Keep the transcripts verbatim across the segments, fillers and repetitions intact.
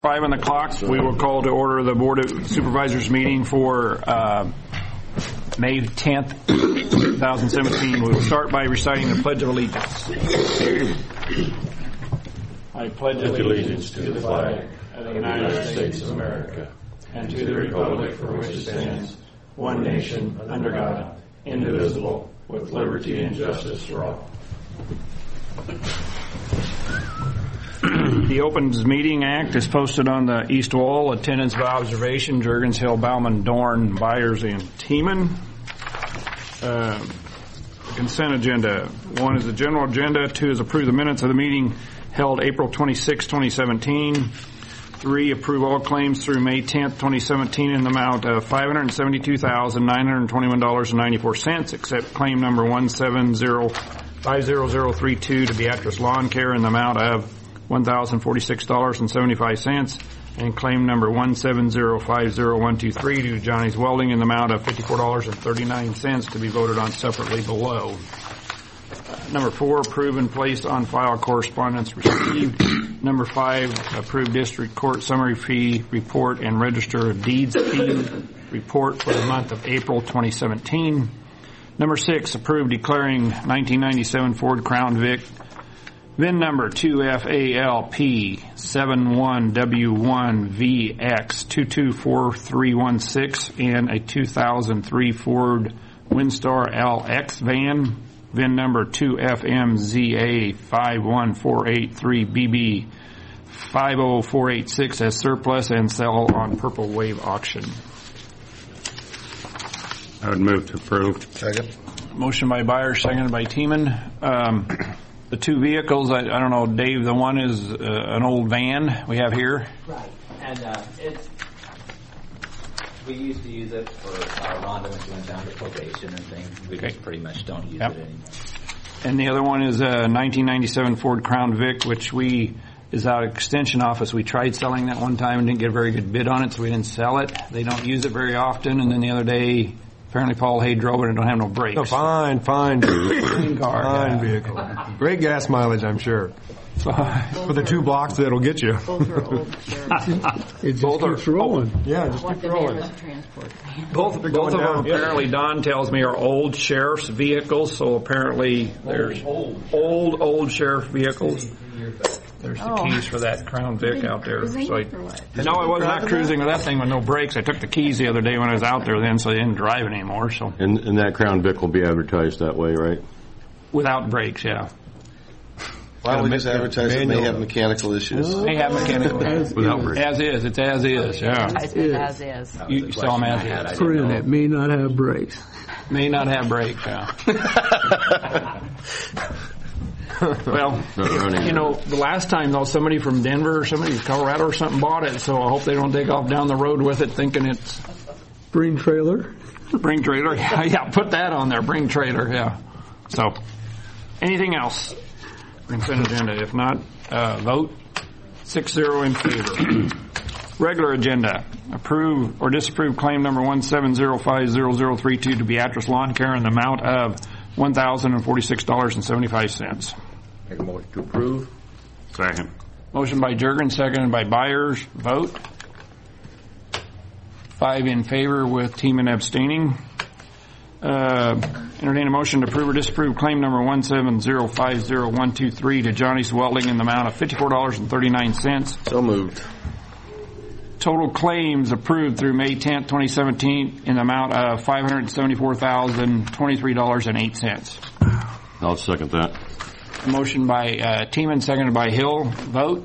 five on the clock. We will call to order the Board of Supervisors meeting for uh, May tenth, twenty seventeen. We will start by reciting the Pledge of Allegiance. I pledge allegiance to the flag of the United States of America and to the republic for which it stands, one nation, under God, indivisible, with liberty and justice for all. The Opens Meeting Act is posted on the east wall. Attendance by observation: Juergens, Hill, Bauman, Dorn, Byers, and Tiemann. Uh, consent agenda. One is the general agenda. Two is approve the minutes of the meeting held April twenty-sixth, twenty seventeen. Three, approve all claims through May tenth, twenty seventeen in the amount of five hundred seventy-two thousand nine hundred twenty-one dollars and ninety-four cents, except claim number one seven zero five zero zero three two to Beatrice Lawn Care in the amount of one thousand forty-six dollars and seventy-five cents, and claim number one seven zero five zero one two three to Johnny's Welding in the amount of fifty-four dollars and thirty-nine cents to be voted on separately below. Number four, approve and place on file correspondence received. Number five, approve district court summary fee report and register of deeds fee report for the month of April twenty seventeen. Number six, approve declaring nineteen ninety-seven Ford Crown Vic V I N number two F A L P seven one W one V X two two four three one six and a two thousand three Ford Windstar L X van, V I N number two F M Z A five one four eight three B B five oh four eight six as surplus and sell on Purple Wave auction. I would move to approve. Second. Motion by Byers, seconded by Tiemann. Um, the two vehicles, I, I don't know, Dave, the one is uh, an old van we have here. Right. And uh, it's, we used to use it for uh, Rhonda when she went down to probation and things. We Okay. just pretty much don't use Yep. it anymore. And the other one is a nineteen ninety-seven Ford Crown Vic, which we, is out of extension office. We tried selling that one time and didn't get a very good bid on it, so we didn't sell it. They don't use it very often, and then the other day, apparently Paul Hay drove it and don't have no brakes. Oh, fine, fine, Clean car, fine yeah. vehicle. Great gas mileage, I'm sure. So, For the two blocks that'll get you. Both are old sheriffs. It just Both are- keeps rolling. Yeah, just Want keep the van rolling. as a transport van. both both going of them down, yeah. apparently, Don tells me, are old sheriff's vehicles, so apparently there's old, old, old sheriff vehicles. There's the Oh. keys for that Crown Vic out there. Cruising So I, or what? no, I was not cruising with that thing with no brakes. I took the keys the other day when I was out there then, so I didn't drive it anymore. So And, and that Crown Vic will be advertised that way, right? without brakes, yeah. Why don't we just advertise it may manual. have mechanical issues? They have mechanical As Without is. brakes. as is. It's as is. Yeah. I said as is. That was You the sell them question I had. as I is. didn't Print know. it may not have brakes. May not have brakes. Yeah. Well, Not running. you know, the last time though, somebody from Denver or somebody from Colorado or something bought it, so I hope they don't take off down the road with it thinking it's Bring trailer. Bring trailer. Yeah, yeah, put that on there. Bring trailer. Yeah. So, anything else? Consent agenda. If not, uh, vote six zero in favor. Regular agenda. Approve or disapprove claim number one seven zero five zero zero three two to Beatrice Lawn Care in the amount of one thousand and forty-six dollars and seventy-five cents. Make a motion to approve. Second. Motion by Juergens, seconded by Byers. Vote. Five in favor with Tiemann abstaining. Uh, entertain a motion to approve or disapprove claim number one seven zero five zero one two three to Johnny's Welding in the amount of fifty-four dollars and thirty-nine cents. So moved. Total claims approved through May tenth, twenty seventeen in the amount of five hundred seventy-four thousand twenty-three dollars and eight cents. I'll second that. Motion by uh, Tiemann, seconded by Hill. Vote.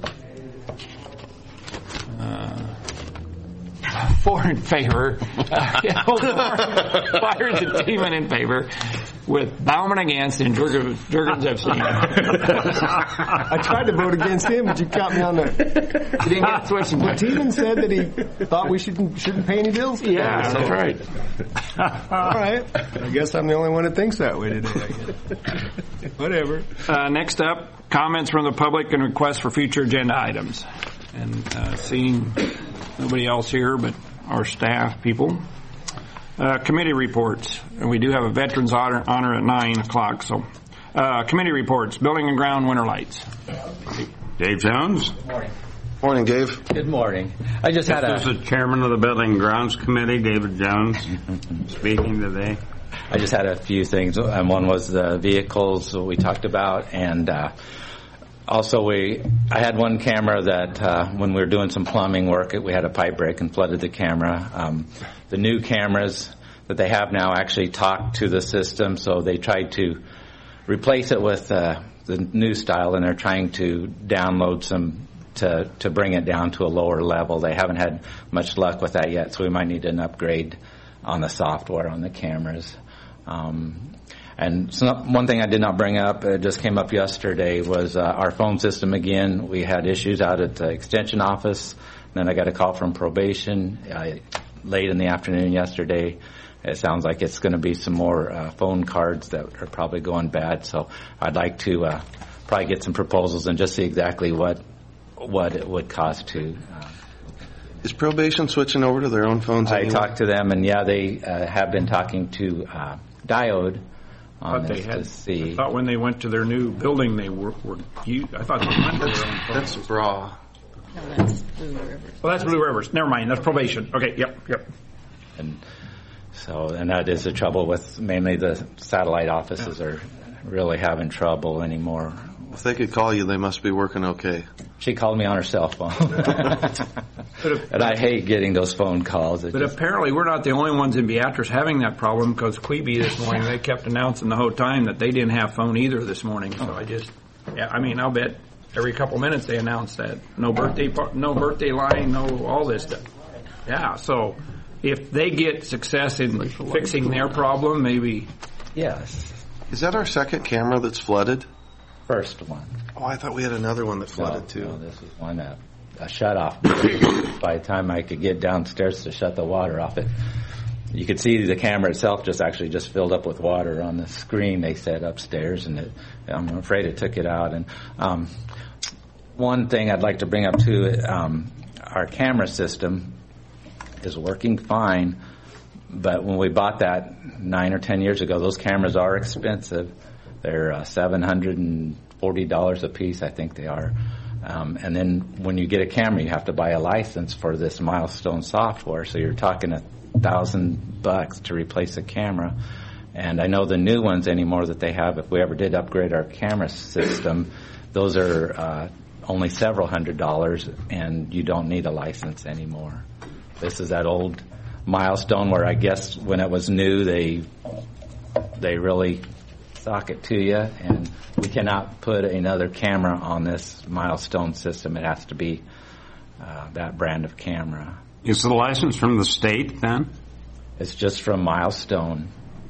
Uh, four in favor. Uh, Hill, four. Byers and Tiemann in favor, with Bauman against and Juergens Juergens abstaining. I tried to vote against him, but you caught me on the... You didn't get switched. But Tiemann said that he thought we shouldn't shouldn't pay any bills today. Yeah, so- that's right. All right. I guess I'm the only one that thinks that way today, I guess. Whatever. Uh, next up, comments from the public and requests for future agenda items. And uh, seeing nobody else here but our staff people. Uh, committee reports. And we do have a veterans honor, honor at nine o'clock. So, uh, committee reports. Building and ground winter lights. Dave Jones? Morning. Morning, Dave. Good morning. I just had This a is the chairman of the Building and Grounds Committee, David Jones, speaking today. I just had a few things. And one was the vehicles we talked about, and uh, also we I had one camera that uh, when we were doing some plumbing work, we had a pipe break and flooded the camera. Um, the new cameras that they have now actually talk to the system, so they tried to replace it with uh, the new style, and they're trying to download some to to bring it down to a lower level. They haven't had much luck with that yet, so we might need an upgrade on the software on the cameras. Um, and so one thing I did not bring up, it just came up yesterday, was uh, our phone system again. We had issues out at the extension office. Then I got a call from probation uh, late in the afternoon yesterday. It sounds like it's going to be some more uh, phone cards that are probably going bad. So I'd like to uh, probably get some proposals and just see exactly what what it would cost to. Uh, Is probation switching over to their own phones I anyway? talked to them, and yeah, they uh, have been talking to uh, Diode on Thought they this had, to see. I thought when they went to their new building, they were, were you, I thought they went to their own phone. That's raw. No, that's Blue River. Well, that's Blue Rivers. Never mind. That's probation. Okay. Yep. Yep. And so, and that is the trouble with mainly the satellite offices are really having trouble anymore. If they could call you, they must be working okay. She called me on her cell phone. And I hate getting those phone calls. It But just, apparently we're not the only ones in Beatrice having that problem, because Queeby this morning, they kept announcing the whole time that they didn't have phone either this morning. So I just, yeah, I mean, I'll bet every couple minutes they announce that. No birthday, par- no birthday line, no all this stuff. Yeah, so if they get success in fixing their problem, maybe. yes, Is that our second camera that's flooded? first one. Oh, I thought we had another one that flooded no, too. No, this was one that a shut off. By the time I could get downstairs to shut the water off, it you could see the camera itself just actually just filled up with water on the screen they set upstairs, and it, I'm afraid it took it out. And um, one thing I'd like to bring up too, um, our camera system is working fine, but when we bought that nine or ten years ago, those cameras are expensive. They're uh, seven hundred forty dollars a piece, I think they are. Um, and then when you get a camera, you have to buy a license for this Milestone software. So you're talking a thousand bucks to replace a camera. And I know the new ones anymore that they have, if we ever did upgrade our camera system, those are uh, only several hundred dollars, and you don't need a license anymore. This is that old Milestone where I guess when it was new, they they really sock it to you, and we cannot put another camera on this Milestone system. It has to be uh, that brand of camera. Is the license from the state then? It's just from Milestone.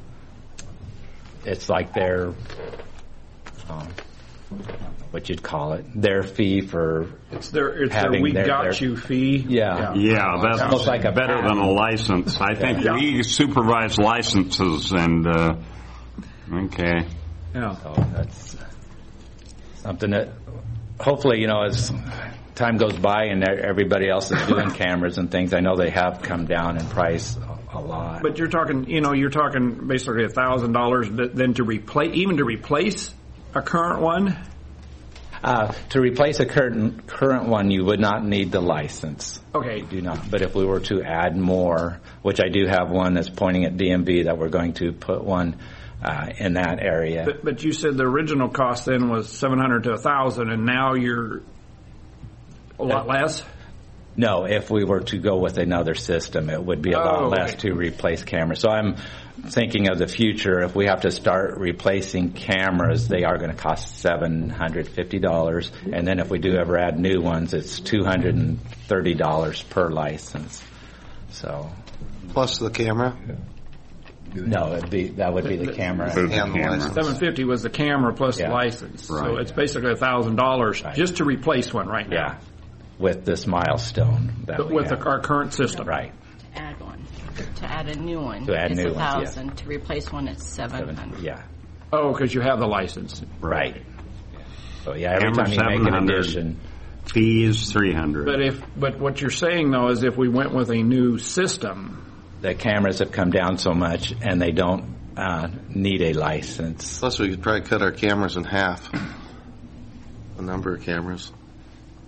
It's like their, um, what you'd call it, their fee for It's their, it's their having we their- got their- you fee. Yeah. Yeah, that's Almost like a better patent. than a license. I think Yeah. we supervise licenses, and uh, okay. Yeah. So that's something that hopefully, you know, as time goes by and everybody else is doing cameras and things, I know they have come down in price a, a lot. But you're talking, you know, you're talking basically a thousand dollars then to replace, even to replace a current one. Uh, to replace a current current one, you would not need the license. Okay. You do not. But if we were to add more, which I do have one that's pointing at D M V, that we're going to put one uh, in that area. But, but you said the original cost then was seven hundred to a thousand, and now you're a lot less. No, if we were to go with another system, it would be a lot Oh, less okay. to replace cameras. So I'm thinking of the future. If we have to start replacing cameras, they are going to cost seven hundred fifty dollars. And then if we do ever add new ones, it's two hundred thirty dollars per license. So, Plus the camera. no, it'd be, that would be the camera. For the And the camera. license. Seven fifty was the camera plus Yeah. the license, so Right. it's basically a thousand dollars Right. just to replace one right now. Yeah, with this Milestone. That But we with have. the, our current system. Right. To add one. To add a new one. To add it's new a ones, yeah. thousand. To replace one, it's seven Seven, hundred. yeah. Oh, because you have the license. Right. So yeah, every Camera time you make an seven hundred. addition, Fees three hundred. But if but what you're saying though is if we went with a new system, the cameras have come down so much, and they don't uh, need a license. Plus we could probably cut our cameras in half. The number of cameras.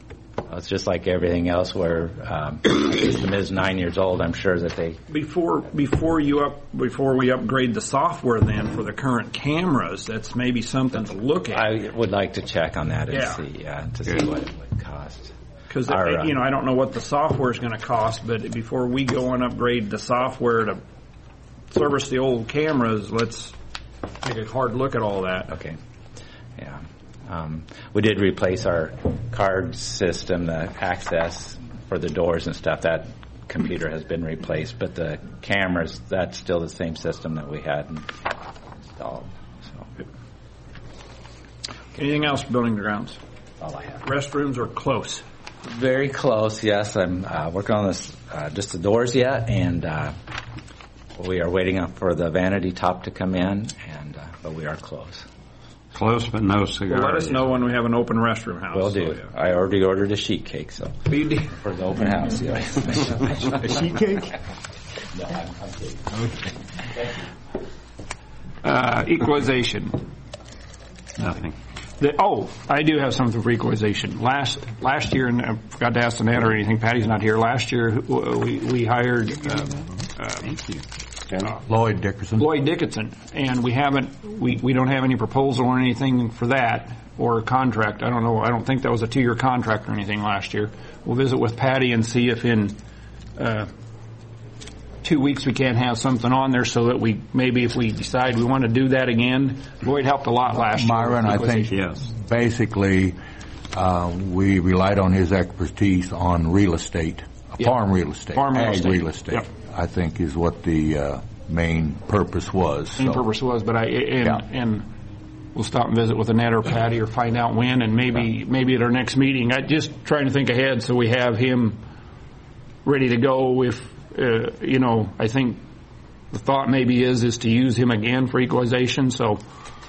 It's just like everything else where um, the system is nine years old. I'm sure that they Before before you up before we upgrade the software then for the current cameras, that's maybe something to look at. I would like to check on that and Yeah. see, yeah, to see what it would cost. Because Our, uh, you know, I don't know what the software is going to cost, but before we go and upgrade the software to service the old cameras, let's take a hard look at all that. Okay, yeah. Um, we did replace our card system, the access for the doors and stuff. That computer has been replaced, but the cameras, that's still the same system that we had installed. So Anything else for building and grounds? all I have. Restrooms are close. Very close, yes. I'm uh, working on this, uh, just the doors yet, and uh, we are waiting up for the vanity top to come in, and uh, but we are close. Close but no cigar. Well, let us know when we have an open restroom house. Will do. So, yeah. I already ordered a sheet cake, so You did. for the open house. Yeah. A sheet cake? No, I'm, I'm kidding. Uh, equalization. Nothing. The, oh, I do have something for equalization. Last last year, and I forgot to ask Annette or anything. Patty's not here. Last year, we we hired uh, uh, Lloyd Dickerson. Lloyd Dickinson, and we haven't we, we don't have any proposal or anything for that or a contract. I don't know. I don't think that was a two year contract or anything last year. We'll visit with Patty and see if in uh, two weeks we can't have something on there so that we maybe if we decide we want to do that again. Lloyd helped a lot last year. Myron, I think Yes. basically uh, we relied on his expertise on real estate, Yeah. farm real estate, Farm real ag estate. real estate. Yep. I think is what the uh, main purpose was. Main So, purpose was, but I and, Yeah. and we'll stop and visit with Annette or Patty or find out when, and maybe maybe at our next meeting. I just trying to think ahead so we have him ready to go. If uh, you know, I think the thought maybe is is to use him again for equalization. So,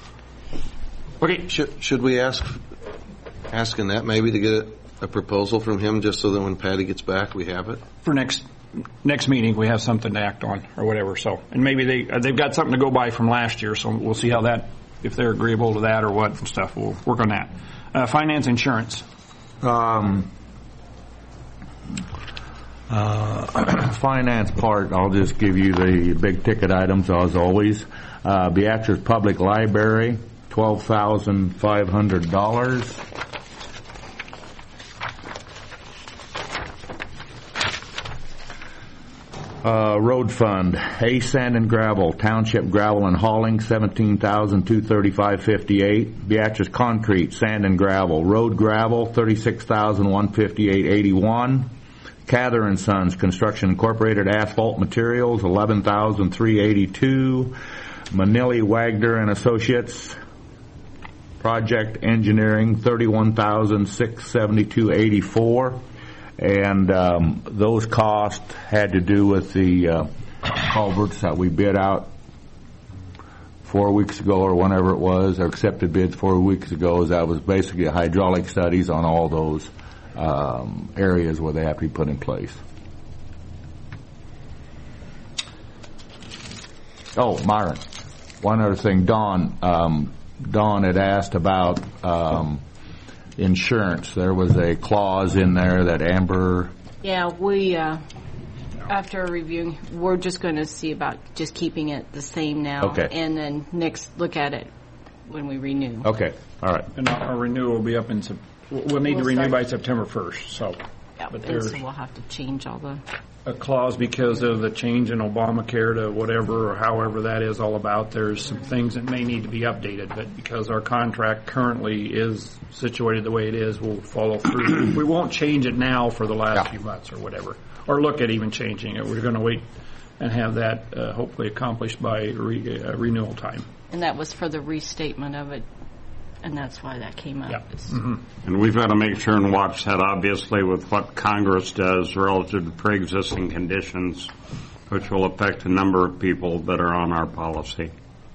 okay, Should, should we ask, ask Annette maybe to get a, a proposal from him just so that when Patty gets back, we have it? for next next meeting we have something to act on or whatever. So, and maybe they uh, they've got something to go by from last year. So we'll see how that, if they're agreeable to that or what and stuff. We'll work on that. Uh, finance insurance. um, uh, finance part, I'll just give you the big ticket items as always. Uh, Beatrice Public Library, twelve thousand five hundred dollars. Uh, road fund, A Sand and Gravel, Township Gravel and Hauling, seventeen thousand two hundred thirty-five dollars and fifty-eight cents. Beatrice Concrete, Sand and Gravel, Road Gravel, thirty-six thousand one hundred fifty-eight dollars and eighty-one cents. Cather and Sons Construction Incorporated, Asphalt Materials, eleven thousand three hundred eighty-two dollars. Manili Wagner and Associates, Project Engineering, thirty-one thousand six hundred seventy-two dollars and eighty-four cents. And um, those costs had to do with the uh, culverts that we bid out four weeks ago or whenever it was, or accepted bids four weeks ago. That was basically hydraulic studies on all those um, areas where they have to be put in place. Oh, Myron, one other thing. Dawn, um, Dawn had asked about um, insurance. There was a clause in there that Amber. Yeah, we, uh, after reviewing, we're just going to see about just keeping it the same now. Okay. And then next look at it when we renew. Okay, all right. And our renewal will be up in, Sep- we'll need to We'll renew start- by September first, so. Yeah, But and there's so we'll have to change all the, a clause because of the change in Obamacare to whatever, or however that is all about. There's some things that may need to be updated, but because our contract currently is situated the way it is, we'll follow through. We won't change it now for the last Yeah. few months or whatever, or look at even changing it. We're going to wait and have that uh, hopefully accomplished by re- uh, renewal time. and that was for the restatement of it, and that's why that came up. Yeah. It's- And we've got to make sure and watch that, obviously, with what Congress does relative to pre-existing conditions, which will affect a number of people that are on our policy.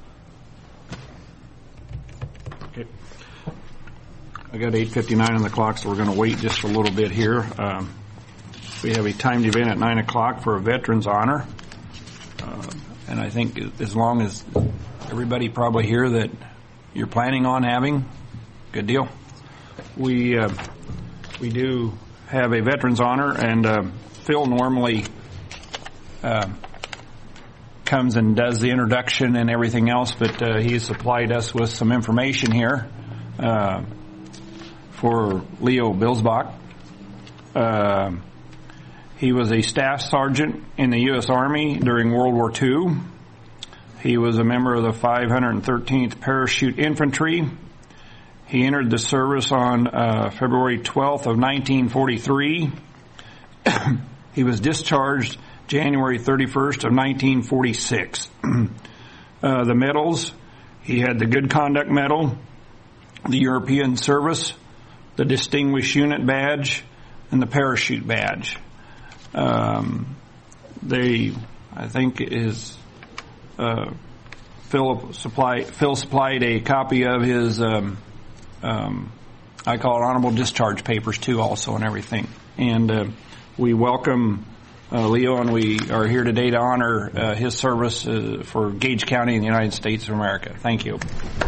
Okay. I got eight fifty-nine on the clock, so we're going to wait just a little bit here. Um, we have a timed event at nine o'clock for a Veterans Honor. Uh, and I think as long as everybody probably here that you're planning on having, good deal. We, uh, we do have a veterans honor, and uh, Phil normally uh, comes and does the introduction and everything else, but uh, he supplied us with some information here uh, for Leo Bilsbach. Uh, he was a staff sergeant in the U S Army during World War Two. He was a member of the five hundred thirteenth Parachute Infantry. He entered the service on uh, February twelfth of nineteen forty-three. He was discharged January thirty-first of nineteen forty-six. uh, the medals, he had the Good Conduct Medal, the European Service, the Distinguished Unit Badge, and the Parachute Badge. Um, they, I think, is uh, Phil supply Phil supplied a copy of his. Um, um, I call it honorable discharge papers too, also, and everything. And uh, we welcome uh, Leo, and we are here today to honor uh, his service uh, for Gage County in the United States of America. Thank you.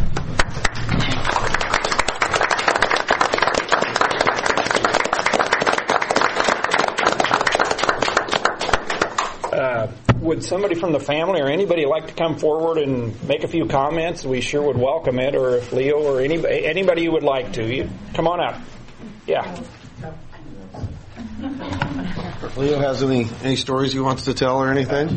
Uh, would somebody from the family or anybody like to come forward and make a few comments? We sure would welcome it. Or if Leo or anybody, anybody you would like to, you come on up. Yeah. If Leo has any, any stories he wants to tell or anything?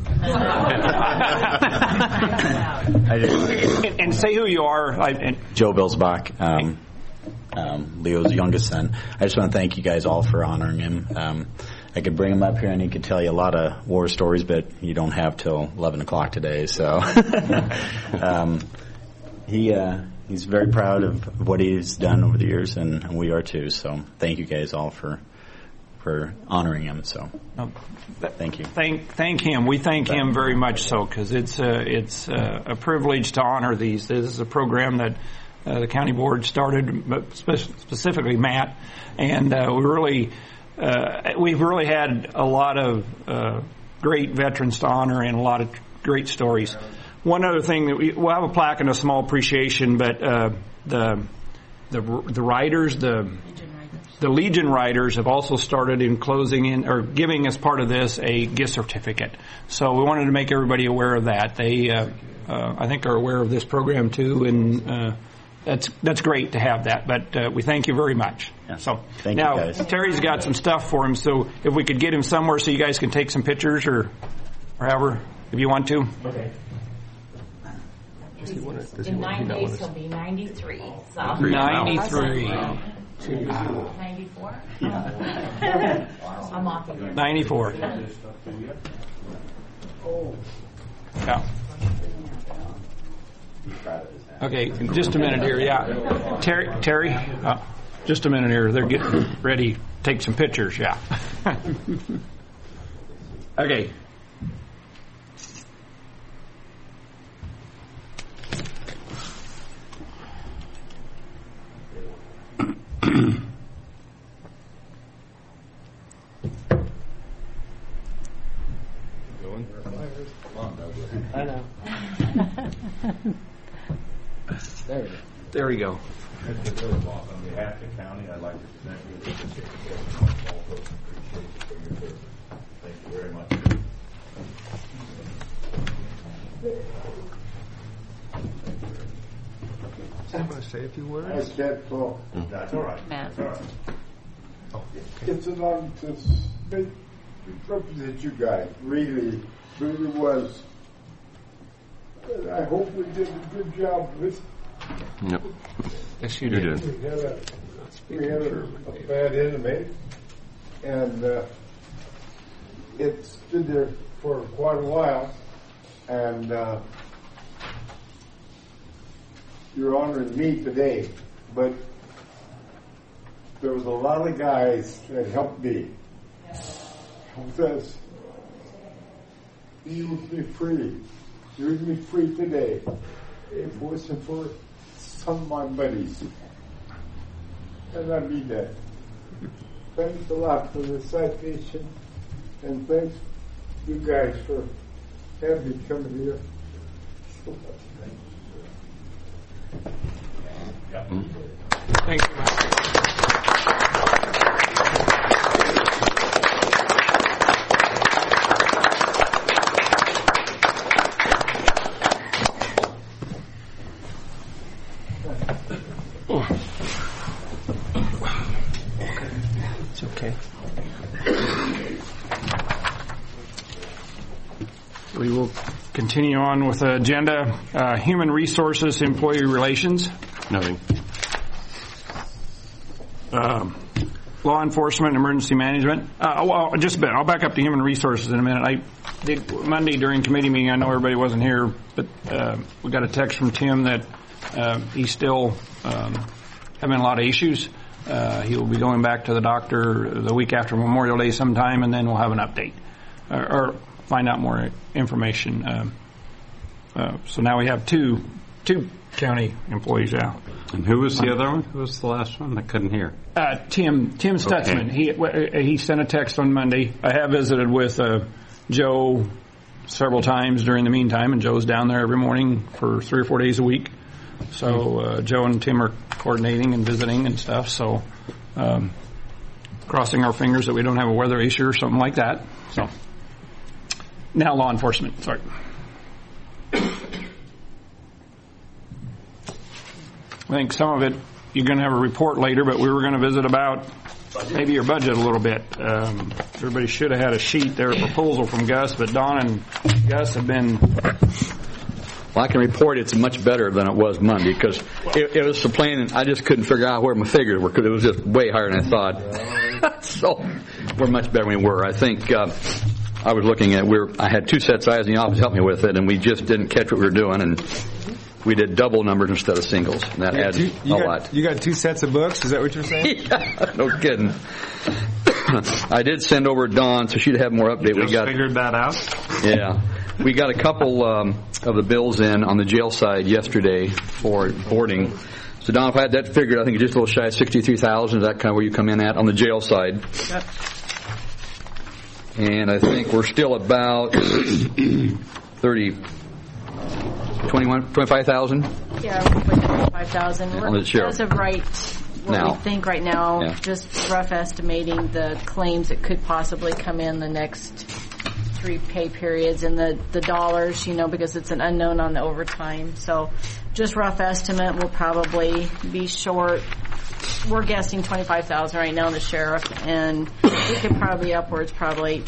and, and say who you are. I, and Joe Bilsbach, um, um, Leo's youngest son. I just want to thank you guys all for honoring him. Um, I could bring him up here and he could tell you a lot of war stories, but you don't have till eleven o'clock today. So um, he uh, he's very proud of what he's done over the years, and, and we are too. So thank you guys all for for honoring him. So thank you. Thank thank him. We thank him very much so, because it's uh, it's uh, a privilege to honor these. This is a program that uh, the county board started, but spe- specifically Matt, and uh, we really. Uh, we've really had a lot of uh, great veterans to honor and a lot of great stories. One other thing that we we'll have a plaque and a small appreciation, but uh, the the the riders, the the Legion riders, have also started in closing in or giving as part of this a gift certificate. So we wanted to make everybody aware of that. They uh, uh, I think are aware of this program too, and uh, that's that's great to have that. But uh, we thank you very much. Yeah. So thank now you guys. Terry's got some stuff for him. So if we could get him somewhere so you guys can take some pictures or, or however, if you want to. Okay. In nine days he'll be ninety-three. So. ninety-three. ninety-four? Yeah. I'm off of it. ninety-four. Yeah. Okay, just a minute here. Yeah, Terry. Terry, uh, just a minute here. They're getting ready to take some pictures. Yeah. Okay. I know. There we go. There we go. On behalf of the county, I'd like to present you with a certificate of all those appreciation for your service. Thank you very much. I'm going to say a few words. I can't talk. That's all right. Matt. That's all right. It's an honor to speak, to represent you guys. Really, really was. And I hope we did a good job with. Yep. Yes, you did. We had a, we had a, a bad enemy, and uh, it stood there for quite a while, and uh, you're honoring me today, but there was a lot of guys that helped me. Helped us. You would be free. You would be free today if it wasn't for some of my buddies. And I mean that. Thanks a lot for the citation, and thanks you guys for having me come here. Thank you. we will continue on with the agenda. Uh, Human Resources, Employee Relations. Nothing. Um, Law Enforcement, Emergency Management. Uh, well, just a bit. I'll back up to Human Resources in a minute. I did Monday during committee meeting. I know everybody wasn't here, but uh, we got a text from Tim that uh, he's still um, having a lot of issues. Uh, he will be going back to the doctor the week after Memorial Day sometime, and then we'll have an update uh, or find out more information. Uh, uh, so now we have two two county employees out. And who was the other one? Who was the last one? I couldn't hear. Uh, Tim Tim Stutzman. Okay. He he sent a text on Monday. I have visited with uh, Joe several times during the meantime, and Joe's down there every morning for three or four days a week. So uh, Joe and Tim are coordinating and visiting and stuff. So um, crossing our fingers that we don't have a weather issue or something like that. So now law enforcement. Sorry. I think some of it, you're going to have a report later, but we were going to visit about maybe your budget a little bit. Um, everybody should have had a sheet there, a proposal from Gus, but Don and Gus have been... Well, I can report it's much better than it was Monday, because it, it was so plain, and I just couldn't figure out where my figures were, because it was just way higher than I thought. So we're much better than we were. I think uh, I was looking at, we were, I had two sets of eyes in the office help me with it, and we just didn't catch what we were doing, and we did double numbers instead of singles, and that adds two, you a got, lot. You got two sets of books? Is that what you're saying? Yeah, no kidding. I did send over Dawn, so she'd have more update. You just we got figured that out? Yeah. We got a couple um, of the bills in on the jail side yesterday for boarding. So, Don, if I had that figured, I think it's just a little shy of sixty-three thousand dollars. Is that kind of where you come in at on the jail side? Yep. And I think we're still about thirty, twenty-one, twenty-five thousand? Yeah, we're putting twenty-five thousand. On the sheriff. As of right, what now. we think right now, Yeah. just rough estimating the claims that could possibly come in the next three pay periods and the, the dollars, you know, because it's an unknown on the overtime. So just rough estimate, we'll probably be short. We're guessing twenty-five thousand right now on the sheriff, and we could probably upwards, probably,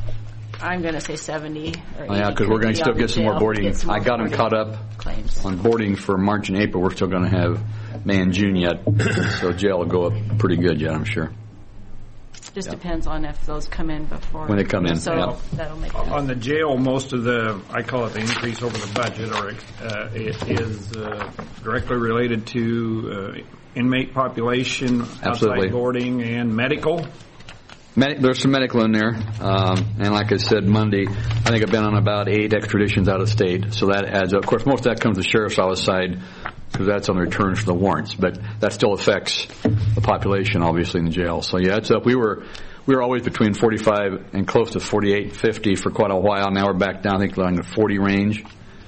I'm going to say seventy or eighty. Oh, yeah, because we're going to still get some more boarding. Get some more I got them caught up claims on boarding for March and April. We're still going to have May and June yet, so jail will go up pretty good yet, I'm sure. Just Yep. depends on if those come in before. When they come in, So yeah. that'll make On the jail, most of the, I call it the increase over the budget, or uh, it is uh, directly related to uh, inmate population, Absolutely. outside boarding, and medical. Med- there's some medical in there, um, and like I said, Monday, I think I've been on about eight extraditions out of state, so that adds up. Of course, most of that comes to the sheriff's office side, because that's on the returns for the warrants, but that still affects the population, obviously, in the jail. So yeah, it's up. We were we were always between forty-five and close to forty-eight, fifty for quite a while. Now we're back down, I think, in the forty range.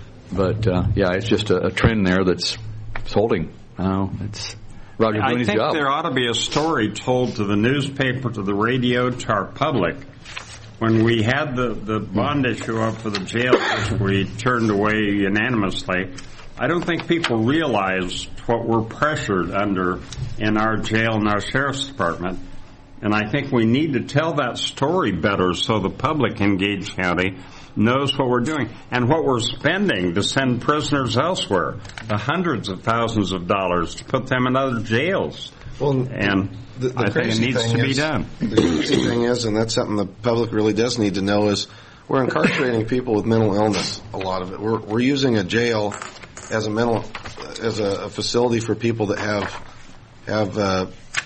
But uh, yeah, it's just a, a trend there that's it's holding. Uh, it's Roger doing I his think job. there ought to be a story told to the newspaper, to the radio, to our public. When we had the, the bond issue up for the jail, which we turned away unanimously, I don't think people realized what we're pressured under in our jail and our sheriff's department. And I think we need to tell that story better so the public in Gage County knows what we're doing and what we're spending to send prisoners elsewhere, the hundreds of thousands of dollars to put them in other jails. Well, and the, the I think it crazy needs thing to be is- done. The crazy thing is, and that's something the public really does need to know, is we're incarcerating people with mental illness, a lot of it. We're, we're using a jail as a mental, as a, a facility for people that have, have, uh,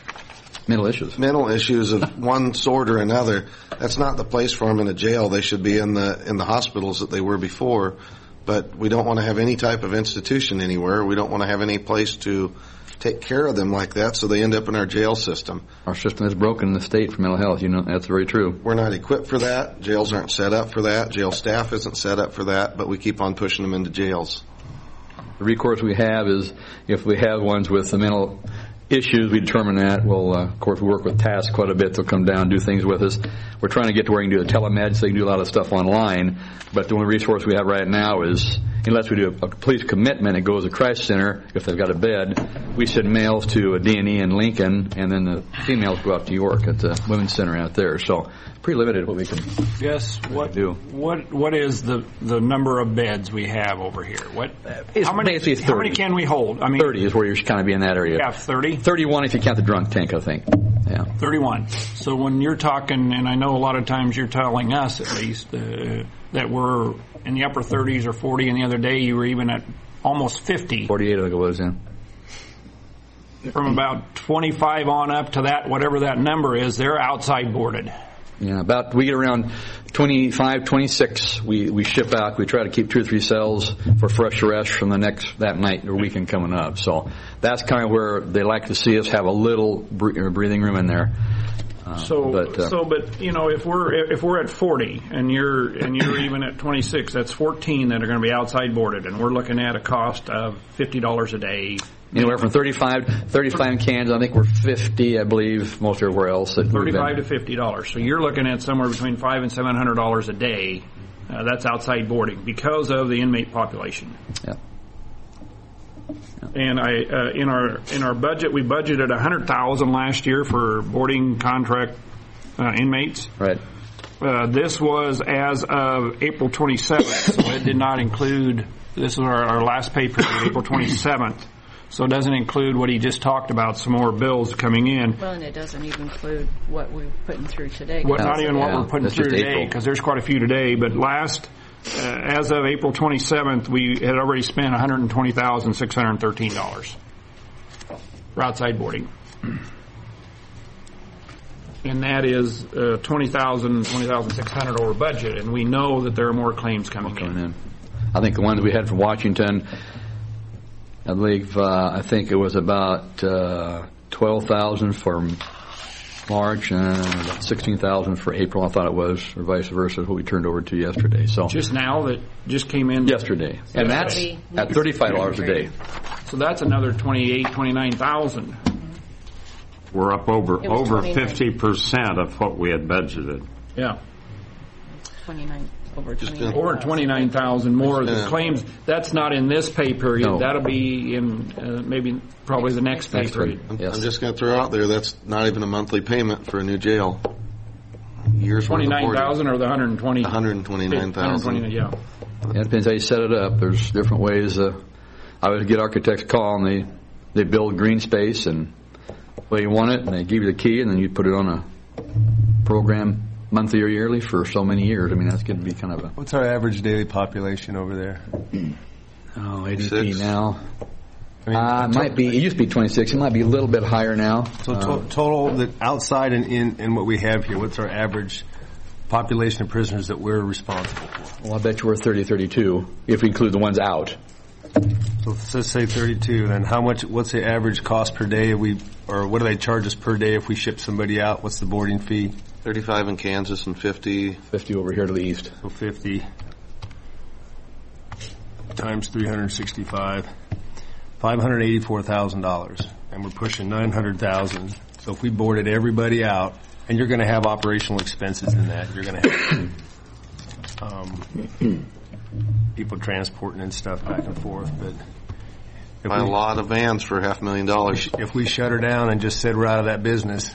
mental issues. Mental issues of one sort or another. That's not the place for them in a jail. They should be in the, in the hospitals that they were before. But we don't want to have any type of institution anywhere. We don't want to have any place to take care of them like that, so they end up in our jail system. Our system is broken in the state for mental health. You know, that's very true. We're not equipped for that. Jails aren't set up for that. Jail staff isn't set up for that, but we keep on pushing them into jails. The recourse we have is if we have ones with the mental issues, we determine that. We'll, uh, of course, we work with TASC quite a bit. They'll come down and do things with us. We're trying to get to where you can do a telemed so you can do a lot of stuff online, but the only resource we have right now is unless we do a, a police commitment, it goes to crisis center. If they've got a bed, we send males to a D and E in Lincoln, and then the females go out to York at the women's center out there. So pretty limited what we can Yes. What do. What What is the the number of beds we have over here? What? It's how many? basically How many thirty. can we hold? I mean, thirty is where you should kind of be in that area. Yeah, thirty. thirty-one if you count the drunk tank, I think. Yeah. thirty-one. So when you're talking, and I know a lot of times you're telling us at least uh, that we're in the upper thirties or forty, and the other day you were even at almost fifty. forty-eight I think it was, yeah. From about twenty-five on up to that, whatever that number is, they're outside boarded. Yeah, about we get around twenty-five, twenty-six. We we ship out. We try to keep two or three cells for fresh arrest from the next that night or weekend coming up. So that's kind of where they like to see us have a little breathing room in there. Uh, So, but, uh, so, but you know, if we're if we're at forty and you're and you're even at twenty-six, that's fourteen that are going to be outside boarded, and we're looking at a cost of fifty dollars a day. Anywhere from thirty-five, thirty-five in Kansas. I think we're fifty, I believe, most everywhere else. That Thirty-five to fifty dollars. So you're looking at somewhere between five and seven hundred dollars a day. Uh, that's outside boarding because of the inmate population. Yeah. And I, uh, in our in our budget, we budgeted a hundred thousand last year for boarding contract uh, inmates. Right. Uh, this was as of April twenty-seventh, so it did not include. This is our, our last pay period, April twenty-seventh. So it doesn't include what he just talked about, some more bills coming in. Well, and it doesn't even include what we're putting through today. What, not even what Yeah, we're putting that's through just today, April. because there's quite a few today. But last, uh, as of April twenty-seventh, we had already spent one hundred twenty thousand six hundred thirteen dollars for outside boarding. And that is uh, twenty thousand, twenty thousand six hundred over budget, and we know that there are more claims coming, coming in. in. I think the ones we had from Washington, I believe, uh, I think it was about uh, twelve thousand for March and about sixteen thousand for April, I thought it was, or vice versa, what we turned over to yesterday. So Just now that just came in? yesterday. And that's at thirty-five dollars a day. So that's another twenty-eight, twenty-nine thousand. We're up over It was over twenty-nine. fifty percent of what we had budgeted. Yeah. twenty-nine over Just twenty-nine. Or twenty-nine thousand more of the Yeah. claims. That's not in this pay period. No. That'll be in uh, maybe probably the next pay Next period. one. I'm, Yes. I'm just going to throw out there that's not even a monthly payment for a new jail. Years worth of Twenty-nine boarding. thousand or the hundred and twenty? one hundred twenty-nine thousand. Yeah. Yeah, it depends how you set it up. There's different ways. Uh, I would get architects a call, and they, they build green space, and well, you want it, and they give you the key, and then you put it on a program monthly or yearly for so many years. I mean, that's going to be kind of a... What's our average daily population over there? Oh, A D P Six. now. I mean, Uh, it might be. It used to be twenty-six. It might be a little bit higher now. So to- Uh, total, that outside and in, and what we have here, what's our average population of prisoners that we're responsible for? well, I bet you we're thirty, thirty-two, if we include the ones out. So let's say thirty-two. Then how much? What's the average cost per day? We or what do they charge us per day if we ship somebody out? What's the boarding fee? thirty-five in Kansas and fifty. fifty over here to the east. So fifty times three hundred sixty-five, five hundred eighty-four thousand dollars, and we're pushing nine hundred thousand. So if we boarded everybody out, and you're going to have operational expenses in that, you're going to have um, people transporting and stuff back and forth. But if Buy a we, lot of vans for half a million dollars. if we shut her down and just said we're out of that business,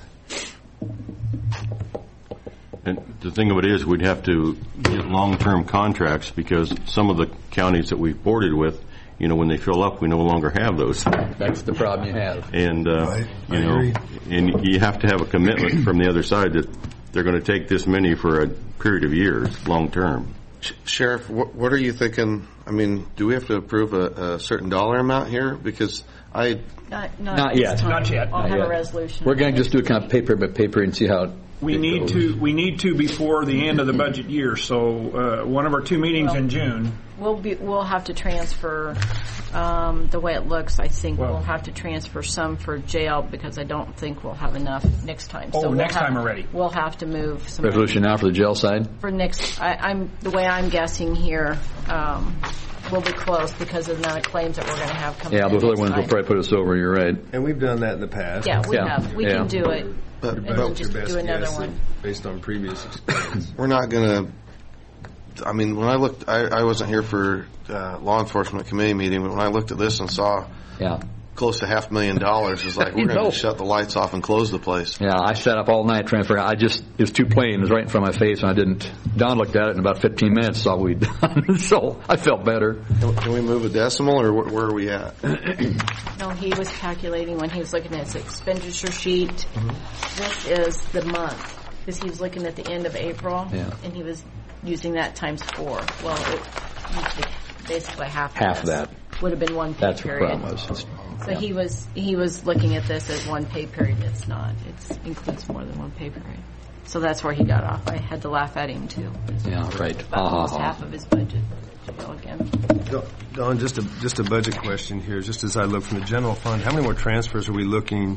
And the thing of it is, we'd have to get long-term contracts because some of the counties that we've boarded with, you know, when they fill up, we no longer have those. That's the problem you have. And, uh, Right. I you know, agree. and you have to have a commitment from the other side that they're going to take this many for a period of years, long-term. Sh- Sheriff, what, what are you thinking? I mean, do we have to approve a, a certain dollar amount here? Because I, Not, not, Not this yet. time. Not yet. I'll Not have yet. a resolution. We're going to just do it kind of paper by paper and see how it We it need goes. to we need to before the end of the budget year. So uh, one of our two meetings in June. We'll be, we'll have to transfer, um, the way it looks, I think Well- we'll have to transfer some for jail because I don't think we'll have enough next time. Oh, So we'll next have- time already. We'll have to move some. Resolution now for the jail side? For next, I, I'm, the way I'm guessing here, um, we'll be close because of the amount of claims that we're gonna have coming in. Yeah, those other next ones will time. probably put us over, you're right. and we've done that in the past. Yeah, we Yeah. have. We Yeah. can do it. but, And but then just do another one. based on previous experience. we're not going to I mean, when I looked, I, I wasn't here for uh, law enforcement committee meeting, but when I looked at this and saw Yeah. close to half a million dollars, it's like we're know. going to shut the lights off and close the place. Yeah, I sat up all night trying to figure out. I just, it was too plain. It was right in front of my face, and I didn't. Don looked at it in about fifteen minutes, saw what we'd done. So I felt better. Can we move a decimal, or where, where are we at? No, he was calculating when he was looking at his expenditure sheet. This is the month, because he was looking at the end of April, Yeah. and he was using that times four. Well, it used to be basically half of Half of this. that. Would have been one pay That's what the period. problem was. So he was he was looking at this as one pay period. It's not. It includes more than one pay period. So that's where he got off. I had to laugh at him too. Yeah, right. About almost half of his budget to go again. Don, just a just a budget question here. Just as I look from the general fund, how many more transfers are we looking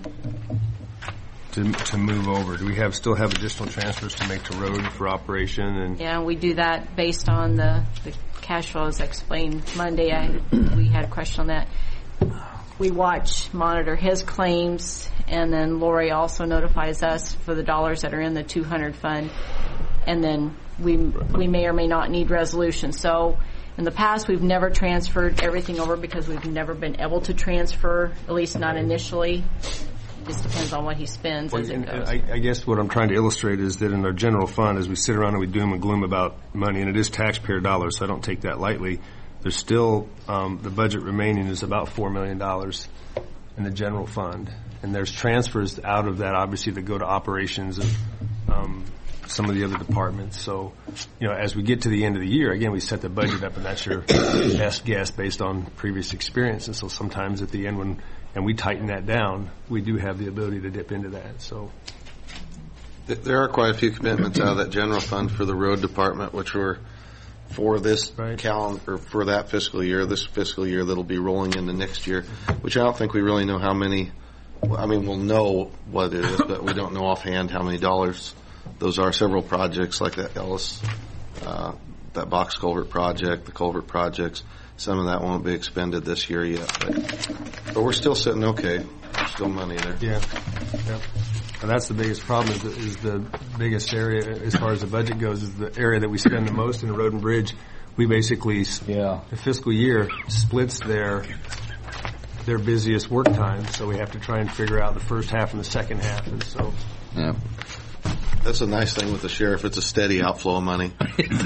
to to move over? Do we have still have additional transfers to make to road for operation? And Yeah, we do that based on the, the cash flows explained Monday. I, we had a question on that. We watch, monitor his claims, and then Lori also notifies us for the dollars that are in the two hundred fund, and then we we may or may not need resolution. So in the past, we've never transferred everything over because we've never been able to transfer, at least not initially. It just depends on what he spends as it And- goes. and I, I guess what I'm trying to illustrate is that in our general fund, as we sit around and we doom and gloom about money, and it is taxpayer dollars, so I don't take that lightly, there's still, um, the budget remaining is about four million dollars in the general fund. And there's transfers out of that, obviously, that go to operations of um, some of the other departments. So, you know, as we get to the end of the year, again, we set the budget up, and that's your best guess based on previous experience. And so sometimes at the end, when and we tighten that down, we do have the ability to dip into that. So Th- There are quite a few commitments out of that general fund for the road department, which were for this calendar, or for that fiscal year, this fiscal year that'll be rolling into next year, which I don't think we really know how many. I mean, we'll know what it is, but we don't know offhand how many dollars those are. Several projects like that Ellis, uh, that box culvert project, the culvert projects, some of that won't be expended this year yet, but, but we're still sitting okay. There's still money there. Yeah. Yep. And that's the biggest problem is the, is the biggest area as far as the budget goes is the area that we spend the most in the road and bridge. We basically, yeah. the fiscal year splits their their busiest work time, so we have to try and figure out the first half and the second half. And so, yeah. That's a nice thing with the sheriff. It's a steady outflow of money.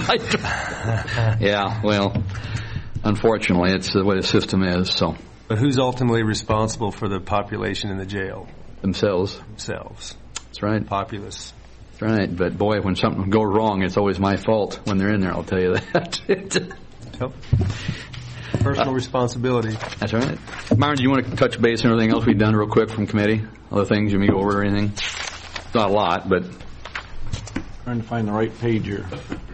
Yeah, well, unfortunately, it's the way the system is. So, but who's ultimately responsible for the population in the jail? Themselves. Themselves. That's right. Populace. That's right. But boy, when something goes wrong, it's always my fault when they're in there. I'll tell you that. Yep. Personal uh, responsibility. That's right. Myron, do you want to touch base on anything else we've done real quick from committee? Other things you may go over or anything? It's not a lot, but trying to find the right page here.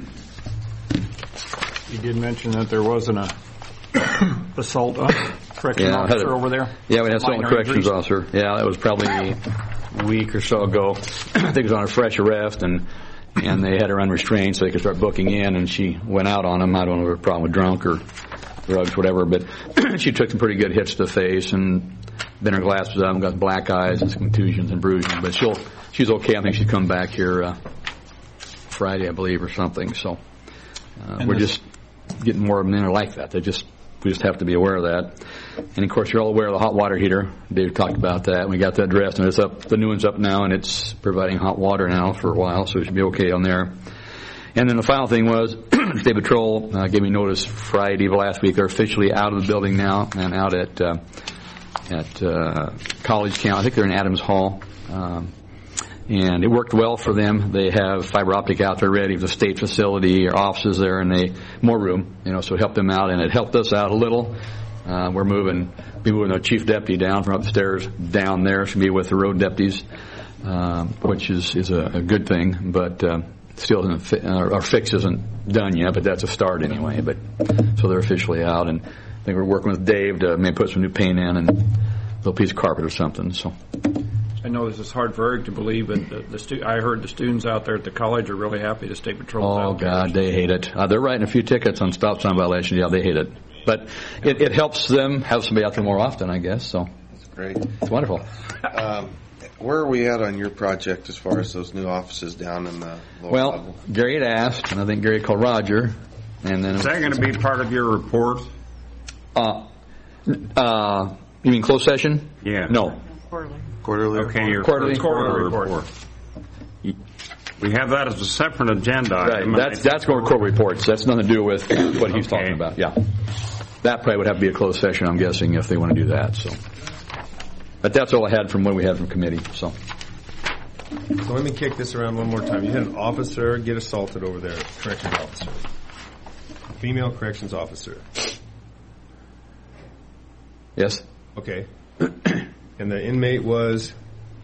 You did mention that there wasn't a assault on corrections yeah, officer a, over there. Yeah, we had assault on corrections injuries. officer. Yeah, that was probably a week or so ago. I think it was on a fresh arrest, and and they had her unrestrained so they could start booking in, and she went out on them. I don't know if it was a problem with drunk or drugs, whatever, but she took some pretty good hits to the face and bent her glasses up and got black eyes and some contusions and bruises. But she'll she's okay. I think she's come back here uh, Friday, I believe, or something. So uh, we're just getting more of them in like that. They just we just have to be aware of that. And of course, you're all aware of the hot water heater. Dave talked about that. We got that dressed, and it's up. The new one's up now, and it's providing hot water now for a while, so it should be okay on there. And then the final thing was, State Patrol uh, gave me notice Friday of last week. They're officially out of the building now and out at uh, at uh, College Camp. I think they're in Adams Hall. Um, and it worked well for them. They have fiber optic out there ready for the state facility or offices there, and they more room, you know, so it helped them out, and it helped us out a little. Uh, we're moving, be moving the chief deputy down from upstairs down there to be with the road deputies, um, which is is a, a good thing, but uh, still isn't fi- our, our fix isn't done yet, but that's a start anyway. But so they're officially out, and I think we're working with Dave to maybe put some new paint in and a little piece of carpet or something. So. I know this is hard for Eric to believe, but the, the stu- I heard the students out there at the college are really happy the State Patrol is Oh, out there. God, they hate it. Uh, they're writing a few tickets on stop sign violations. Yeah, they hate it. But it, it helps them have somebody out there more often, I guess. So That's great. It's wonderful. Um, where are we at on your project as far as those new offices down in the lower well, level? Gary had asked, and I think Gary called Roger, And then Is that going to be part of your report? Uh, uh, you mean closed session? Yeah. No. Quarterly. Quarterly. Okay, your Quarterly. first quarter Quarterly report. We have that as a separate agenda Right. item. That's that's going to court reports. That's nothing to do with what he's Okay. talking about. Yeah. That probably would have to be a closed session, I'm guessing, if they want to do that. So, but that's all I had from what we had from committee. So. So let me kick this around one more time. You had an officer get assaulted over there, corrections officer. Female corrections officer. Yes. Okay. And the inmate was?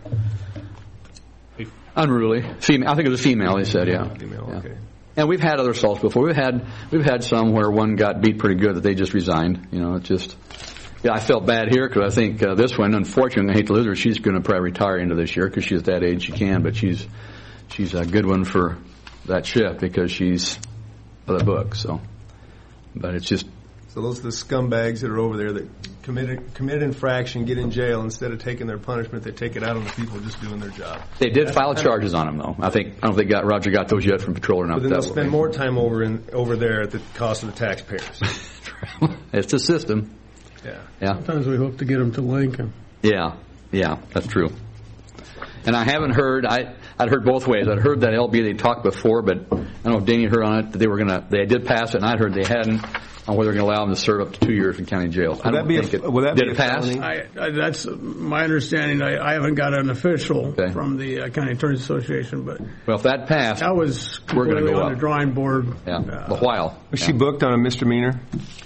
Unruly. Female. I think it was a female, they said, yeah. Female, Yeah. okay. And we've had other assaults before. We've had we've had some where one got beat pretty good that they just resigned. You know, it just, yeah, I felt bad here because I think uh, this one, unfortunately, I hate to lose her, she's going to probably retire into this year because she's that age she can, but she's she's a good one for that shift because she's of the book. So, but it's just. So those are the scumbags that are over there that commit commit infraction, get in jail. Instead of taking their punishment, they take it out on the people just doing their job. They did That's file kind of- charges on him, though. I think I don't think got, Roger got those yet from patrol or not. But then that they'll spend way. more time over in over there at the cost of the taxpayers. It's a system. Yeah. Yeah. Sometimes we hope to get them to Lincoln. Yeah. Yeah. That's true. And I haven't heard. I I'd heard both ways. I'd heard that L B they talked before, but I don't know if Danny heard on it that they were gonna. They did pass it, and I'd heard they hadn't on whether they're going to allow them to serve up to two years in county jail. I Would don't that be a- think it would that did be it a pass. felony? I, I, that's my understanding. I, I haven't got an official Okay. from the uh, County Attorneys Association, but Well, if that passed, that was we're going to completely go on up. the drawing board. Yeah, Uh, a while. Was Yeah. she booked on a misdemeanor?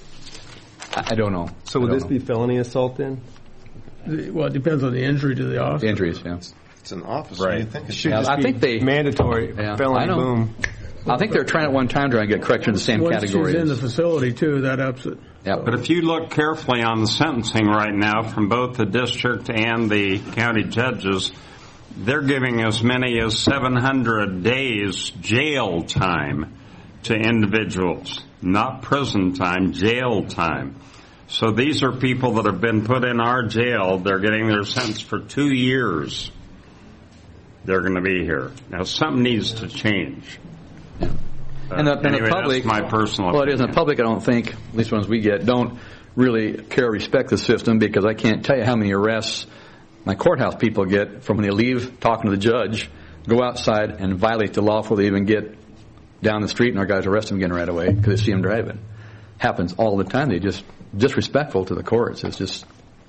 I, I don't know. So I would don't this know. be felony assault then? the- Well, it depends on the injury to the officer. The injuries? Yeah. It's an officer. Right. You think it Should should Yeah, just I be think they- mandatory Yeah, felony. I know. Boom. I think they're trying at one time to try and get correction in the same Once category. she's in the as- facility, too, that ups it. Yeah. But if you look carefully on the sentencing right now from both the district and the county judges, they're giving as many as seven hundred days jail time to individuals, not prison time, jail time. So these are people that have been put in our jail. They're getting their sentence for two years. They're going to be here. Now, something needs to change. Uh, And the, and anyway, the public, that's my personal well, it is. opinion. And the public, I don't think, at least ones we get, don't really care or respect the system because I can't tell you how many arrests my courthouse people get from when they leave talking to the judge, go outside and violate the law before they even get down the street and our guys arrest them again right away because they see them driving. Happens all the time. They just disrespectful to the courts. It's just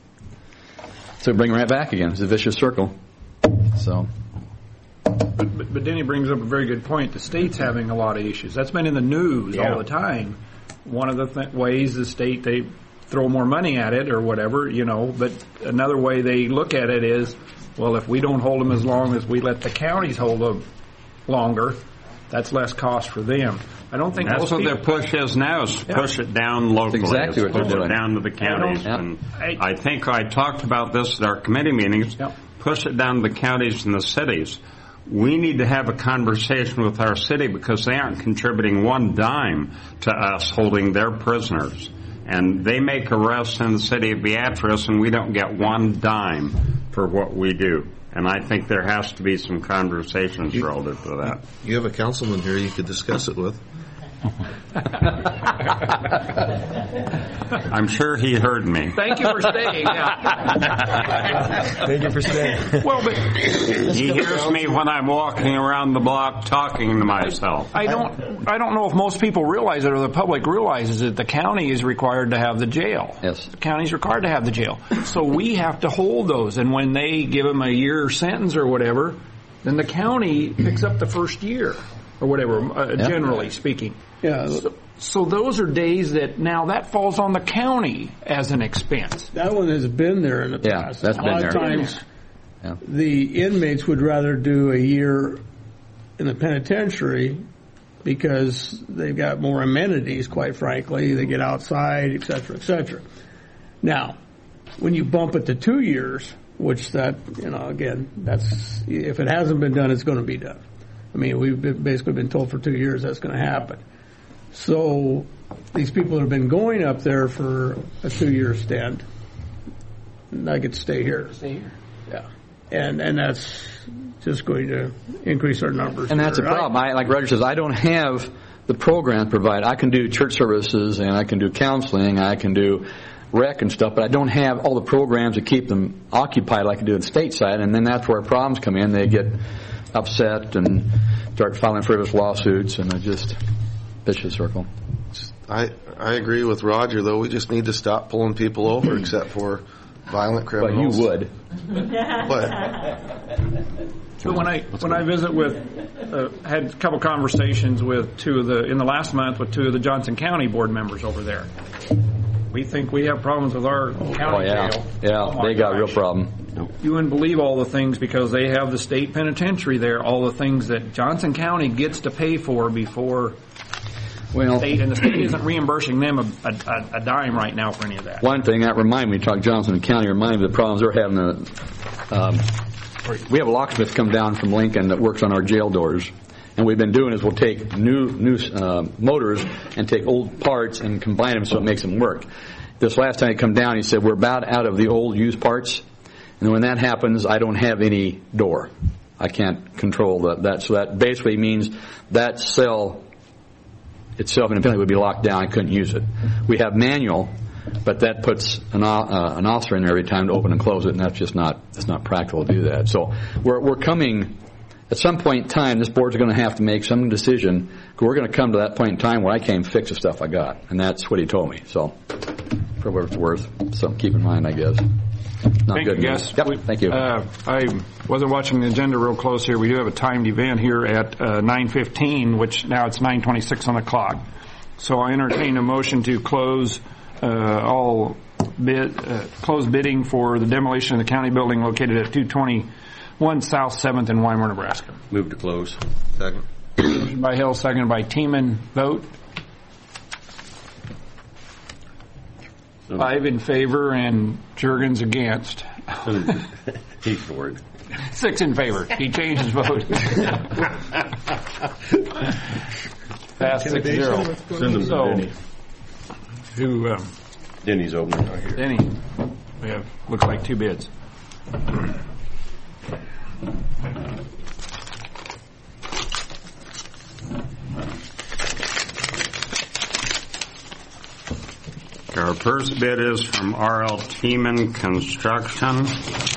so bring them right back again. It's a vicious circle. So. But, but, but Denny brings up a very good point. The state's having a lot of issues. That's been in the news Yeah. all the time. One of the th- ways the state, they throw more money at it or whatever, you know, but another way they look at it is, well, if we don't hold them as long as we let the counties hold them longer, that's less cost for them. I don't think That's most what people, their push is now, is to Yeah. push it down locally. exactly is what they're push doing. it down to the counties. Yeah. And I- I think I talked about this at our committee meetings. Yeah. Push it down to the counties and the cities. We need to have a conversation with our city because they aren't contributing one dime to us holding their prisoners. And they make arrests in the city of Beatrice and we don't get one dime for what we do. And I think there has to be some conversations relative to that. You have a councilman here you could discuss it with. I'm sure he heard me. thank you for staying. Yeah. Thank you for staying. Well, but He hears me when I'm walking around the block talking to myself. I don't. I don't know if most people realize it or the public realizes that the county is required to have the jail. Yes. The county's required to have the jail. So we have to hold those. And when they give them a year sentence or whatever, then the county picks up the first year or whatever. Uh, Yeah. Generally speaking. Yeah, So, so those are days that now that falls on the county as an expense. that one has been there in the Yeah, past. that's a been lot there. of times, Yeah. the inmates would rather do a year in the penitentiary because they've got more amenities, quite frankly. They get outside, et cetera, et cetera. Now, when you bump it to two years, which that, you know, again, that's, if it hasn't been done, it's going to be done. I mean, we've been, basically been told for two years that's going to happen. So these people have been going up there for a two-year stint. I get to stay here. Stay here. Yeah, and and that's just going to increase our numbers. And that's a here. I- problem. I, like Roger says, I don't have the program provide. I can do church services and I can do counseling, I can do rec and stuff, but I don't have all the programs to keep them occupied like I do at the state side, and then that's where problems come in. They get upset and start filing frivolous lawsuits, and it just vicious circle. I I agree with Roger, though. We just need to stop pulling people over, except for violent But criminals. you would. But So when I when I visit with, uh, had a couple conversations with two of the in the last month with two of the Johnson County board members over there. We think we have problems with our county Oh, yeah. jail. Yeah, Oh, my they got a real gosh. problem. You wouldn't believe all the things because they have the state penitentiary there. All the things that Johnson County gets to pay for before Well, the state, and the state isn't reimbursing them a, a, a dime right now for any of that. one thing that reminded me, talk Johnson County, reminded me of the problems they're having. Uh, um, we have a locksmith come down from Lincoln that works on our jail doors. And what we've been doing is we'll take new new uh, motors and take old parts and combine them so it makes them work. This last time he come down, he said, we're about out of the old used parts. And when that happens, I don't have any door. I can't control that. that. So that basically means that cell itself independently would be locked down. I couldn't use it. We have manual, but that puts an, uh, an officer in there every time to open and close it, and that's just not, it's not practical to do that. So we're, we're coming... At some point in time, this board's going to have to make some decision. We're going to come to that point in time where I can't fix the stuff I got, and that's what he told me. So, for what it's worth, something to keep in mind, I guess. Not Thank good you, news. Gus. Yep, We- thank you. Uh, I wasn't watching the agenda real close here. We do have a timed event here at uh, nine fifteen, which now it's nine twenty-six on the clock. So I entertain a motion to close uh, all bid, uh, close bidding for the demolition of the county building located at two twenty-one South seventh in Weimar, Nebraska. Move to close. second. Motion by Hill, seconded by Teeman. Vote. Five in favor and Jurgens against. He's for it. Six in favor. He changed his vote. Pass six zero. Send them to So, Denny. who, um, Denny's opening right here. Denny, we have, looks like two bids. Our first bid is from R L Teeman Construction.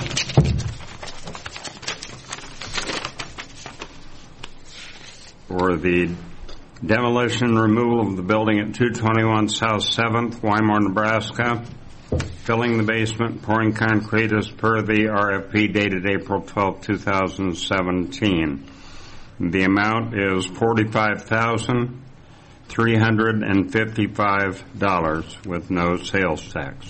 For the demolition and removal of the building at two twenty-one South seventh, Weimar, Nebraska. Filling the basement, pouring concrete as per the R F P dated April twelfth, two thousand seventeen. The amount is forty-five thousand three hundred fifty-five dollars with no sales tax.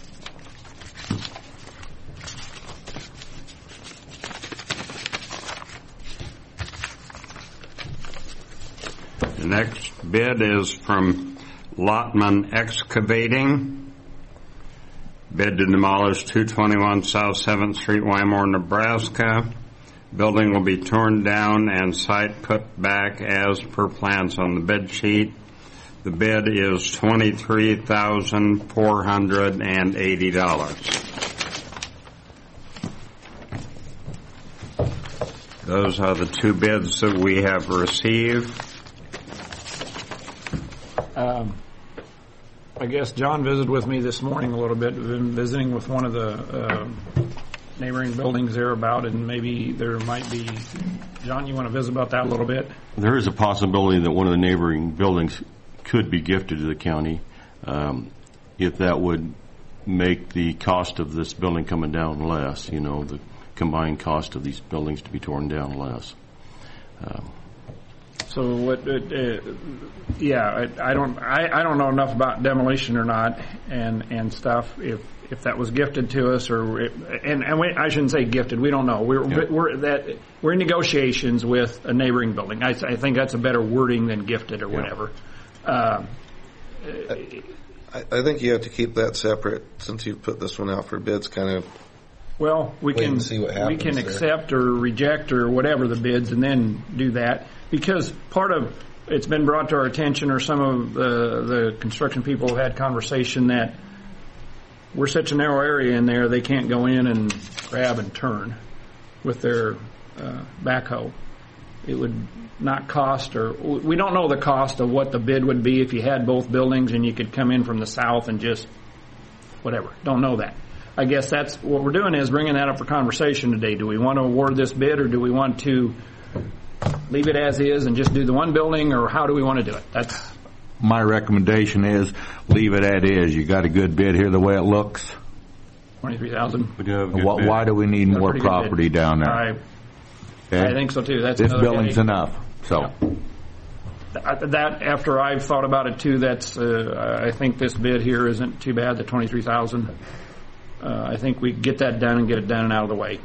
The next bid is from Lotman Excavating. Bid to demolish two twenty-one South seventh Street, Weimar, Nebraska. Building will be torn down and site put back as per plans on the bid sheet. The bid is twenty-three thousand four hundred eighty dollars. Those are the two bids that we have received. Um, I guess John visited with me this morning a little bit. We've been visiting with one of the uh, neighboring buildings there about, and maybe there might be. John, you want to visit about that a little bit? There is a possibility that one of the neighboring buildings could be gifted to the county, um, if that would make the cost of this building coming down less, you know, the combined cost of these buildings to be torn down less. Um, So what? Uh, uh, yeah, I, I don't. I, I don't know enough about demolition or not, and and stuff. If if that was gifted to us, or it, and and we, I shouldn't say gifted. We don't know. We're Yeah. we're that we're in negotiations with a neighboring building. I, I think that's a better wording than gifted or Yeah. whatever. Um, I, I think you have to keep that separate since you've put this one out for bids, kind of. Well, we Wait can and see what we happens can there. accept or reject or whatever the bids, and then do that, because part of it's been brought to our attention, or some of the the construction people have had conversation that we're such a narrow area in there, they can't go in and grab and turn with their uh, backhoe. it would not cost, or we don't know the cost of what the bid would be if you had both buildings and you could come in from the south and just whatever. Don't know that. I guess that's what we're doing is bringing that up for conversation today. Do we want to award this bid, or do we want to leave it as is and just do the one building, or how do we want to do it? That's my recommendation is leave it as is. You got a good bid here the way it looks. twenty-three thousand. Why, why do we need more property down there? I, Okay? I think so too. That's this another building's day. enough. So that, after I've thought about it too, that's uh, I think this bid here isn't too bad. The twenty-three thousand. Uh, I think we get that done and get it done and out of the way.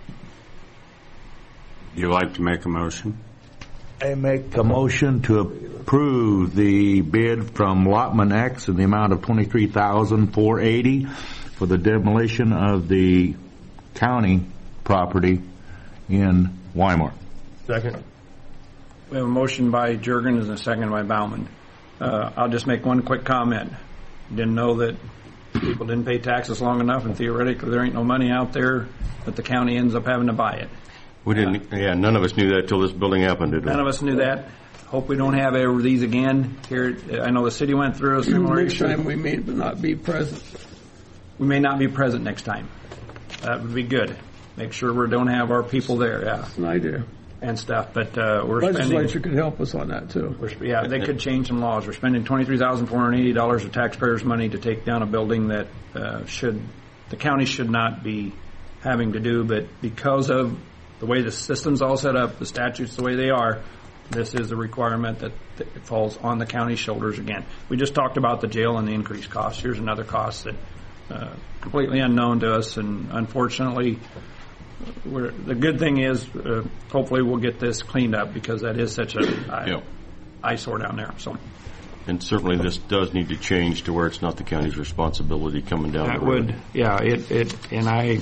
You like to make a motion? I make a motion to approve the bid from Lotman X in the amount of twenty-three thousand four hundred eighty dollars for the demolition of the county property in Weimar. Second. We have a motion by Juergens and a second by Bauman. Uh, I'll just make one quick comment. Didn't know that people didn't pay taxes long enough, and theoretically there ain't no money out there that the county ends up having to buy it. We didn't. Yeah, none of us knew that till this building happened. Did we? None of us knew that. Hope we don't have ever these again. Here, I know the city went through a similar Next issue. time we may not be present. We may not be present next time. That would be good. Make sure we don't have our people there. Yeah, That's an idea. and stuff. But uh, we're Legislature spending. could help us on that too. We're, yeah, they could change some laws. We're spending twenty-three thousand four hundred eighty dollars of taxpayers' money to take down a building that uh, should the county should not be having to do, but because of the way the system's all set up, the statutes the way they are, this is a requirement that, that it falls on the county's shoulders again. We just talked about the jail and the increased cost. Here's another cost that uh, completely unknown to us, and unfortunately, we're, the good thing is uh, hopefully we'll get this cleaned up because that is such a uh, Yep. eyesore down there. So And certainly this does need to change to where it's not the county's responsibility coming down that the road. would, yeah, it, it and I,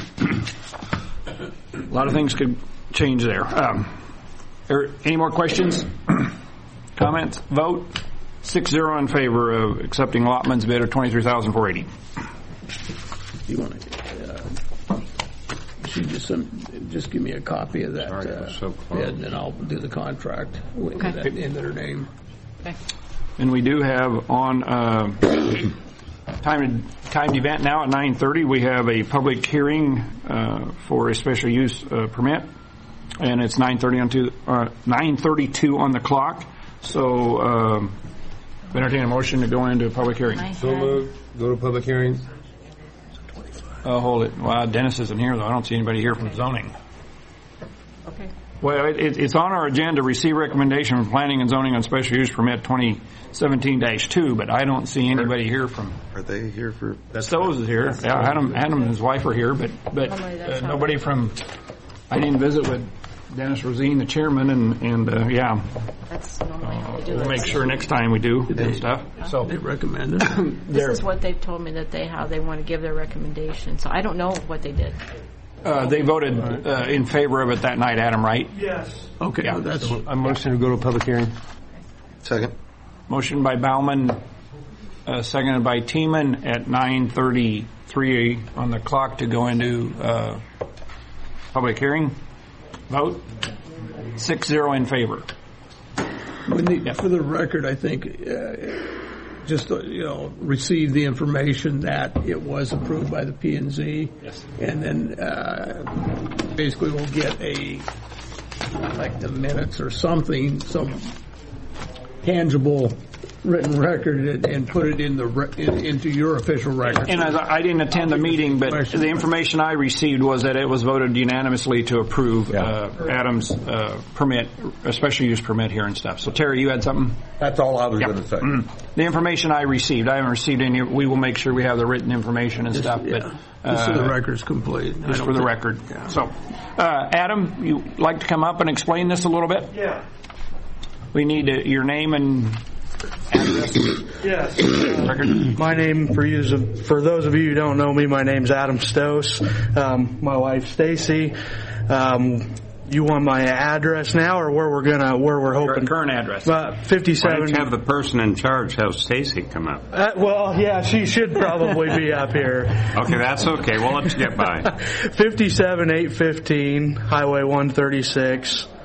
a lot of things could change there. Um, are, any more questions, comments, vote? Six zero in favor of accepting Lotman's bid of twenty-three thousand four eighty. You want to? Uh, you just send, just give me a copy of that uh, so bid, and then I'll do the contract with Okay. that in their name. Okay. And we do have on uh, timed timed event now at nine thirty. We have a public hearing uh, for a special use uh, permit, and it's nine thirty on to uh, nine thirty-two on the clock. So, um, entertain a motion to go into a public hearing. So moved. Go to public hearing. Uh, hold it. Well, Dennis isn't here though. I don't see anybody here from zoning. Okay. Well, it, it's on our agenda. Receive recommendation from planning and zoning on special use permit twenty seventeen dash two, but I don't see anybody here from. Are they here for? Stowe's is here. Yeah, Adam, Adam and his wife are here, but but Normally that's uh, how- nobody from. I didn't visit with Dennis Rosine, the chairman, and and uh, yeah, That's normally how we do we'll it. make sure next time we do and stuff. So They recommended. This is what they've told me that they how they want to give their recommendation. So I don't know what they did. uh, they voted uh, in favor of it that night. Adam, right? Okay, Yeah. well, that's I'm motioning to go to public hearing. Second. Motion by Bauman, uh, seconded by Teeman at nine thirty-three on the clock to go into uh, public hearing. Vote six zero in favor. When the, for the record, I think uh, just uh, you know receive the information that it was approved by the P and Z, Yes. and then uh, basically we'll get a like the minutes or something, some tangible written record, and, and put it in the re- in, into your official record. And as I I didn't attend the meeting, but the information I received was that it was voted unanimously to approve uh, Adam's uh, permit, a special use permit here and stuff. So Terry, you had something? That's all I was Yeah. going to say. Mm. The information I received, I haven't received any. We will make sure we have the written information and stuff. Yeah. But Just so the uh, record's complete. I just don't for the think- record. So, uh, Adam, you like to come up and explain this a little bit? Yeah. We need uh, your name and address. Yes. Record. My name, for you, for those of you who don't know me, my name's Adam Stos. Um, my wife Stacy. Um, you want my address now, or where we're gonna, where we're hoping? Current address. Uh, Why don't fifty-seven. you have the person in charge have Stacy come up? Uh, well, yeah, she should probably be up here. Okay, that's okay. We'll let you get by. fifty-seven eight fifteen Highway one thirty-six,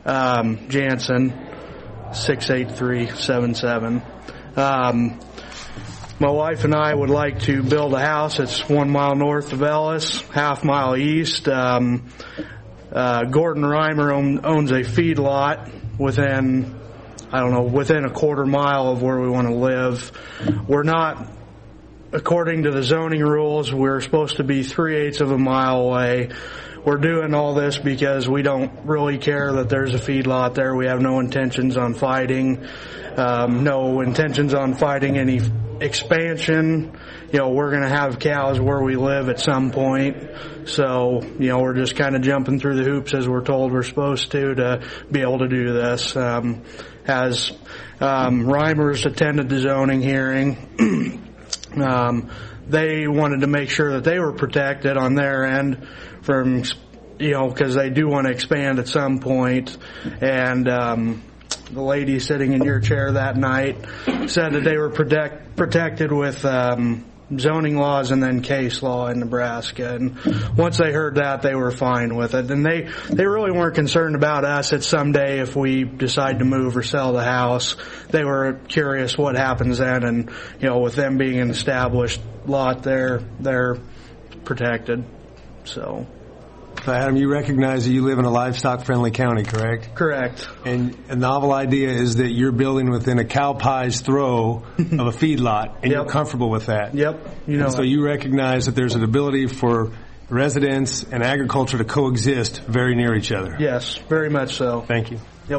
um, Jansen, six eight three seven seven. Um, my wife and I would like to build a house. It's one mile north of Ellis, half mile east. Um, uh, Gordon Reimer own, owns a feed lot within, I don't know, within a quarter mile of where we want to live. We're not, according to the zoning rules, we're supposed to be three-eighths of a mile away. We're doing all this because we don't really care that there's a feedlot there. We have no intentions on fighting, um, no intentions on fighting any expansion. You know, we're going to have cows where we live at some point. So, you know, we're just kind of jumping through the hoops as we're told we're supposed to to be able to do this. Um, as um, Reimers attended the zoning hearing, um, they wanted to make sure that they were protected on their end from, you know, because they do want to expand at some point. And um, the lady sitting in your chair that night said that they were protect, protected with um, zoning laws and then case law in Nebraska. And once they heard that, they were fine with it. And they, they really weren't concerned about us that someday if we decide to move or sell the house. They were curious what happens then. And, you know, with them being an established lot there, they're protected. So, So Adam, you recognize that you live in a livestock-friendly county, correct? Correct. And a novel idea is that you're building within a cow pie's throw of a feedlot, and Yep. you're comfortable with that. Yep. You know. And so you recognize that there's an ability for residents and agriculture to coexist very near each other. Yes, very much so. Thank you. Yep.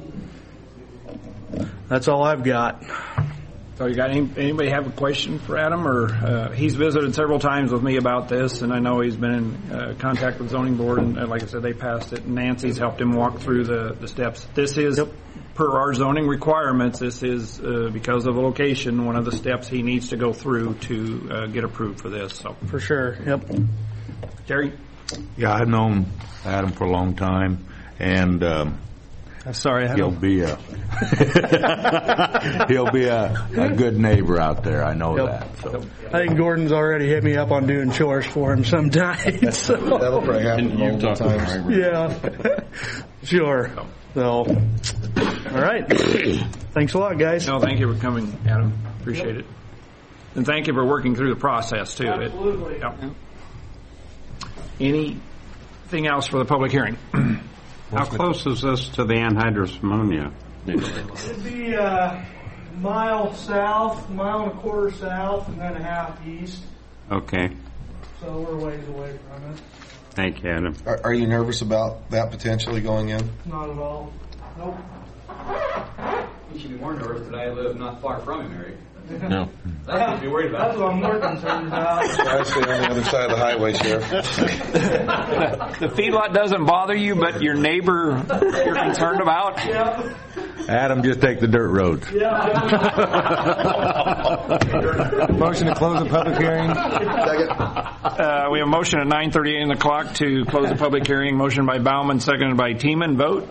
That's all I've got. So you got any, anybody have a question for Adam? Or uh, he's visited several times with me about this, and I know he's been in uh, contact with zoning board, and uh, like I said, they passed it. Nancy's helped him walk through the, the steps. This is, yep. per our zoning requirements, this is, uh, because of the location, one of the steps he needs to go through to uh, get approved for this. So For sure, yep. Jerry? Yeah, I've known Adam for a long time, and um, I'm sorry, he'll be a he'll be a, a good neighbor out there. I know Yep. that. So. I think Gordon's already hit me up on doing chores for him sometimes. So. That'll probably happen multiple times. Yeah, sure. So, all right. Thanks a lot, guys. No, thank you for coming, Adam. Appreciate it. And thank you for working through the process, too. Absolutely. It, yep. Anything else for the public hearing? How close is this to the anhydrous ammonia? It'd be a mile south, mile and a quarter south, and then a half east. Okay. So we're ways away from it. Thank you, Adam. Are, are you nervous about that potentially going in? Not at all. Nope. You should be more nervous that I live not far from him, Eric. No. That's what you should be worried about. That's what I'm more concerned about. I stay on the other side of the highway, Sheriff. The feedlot doesn't bother you, but your neighbor you're concerned about? Yeah. Adam, just take the dirt roads. Yeah. Motion to close the public hearing. Uh, we have a motion at nine thirty-eight on the clock to close the public hearing. Motion by Bauman, seconded by Teeman. Vote.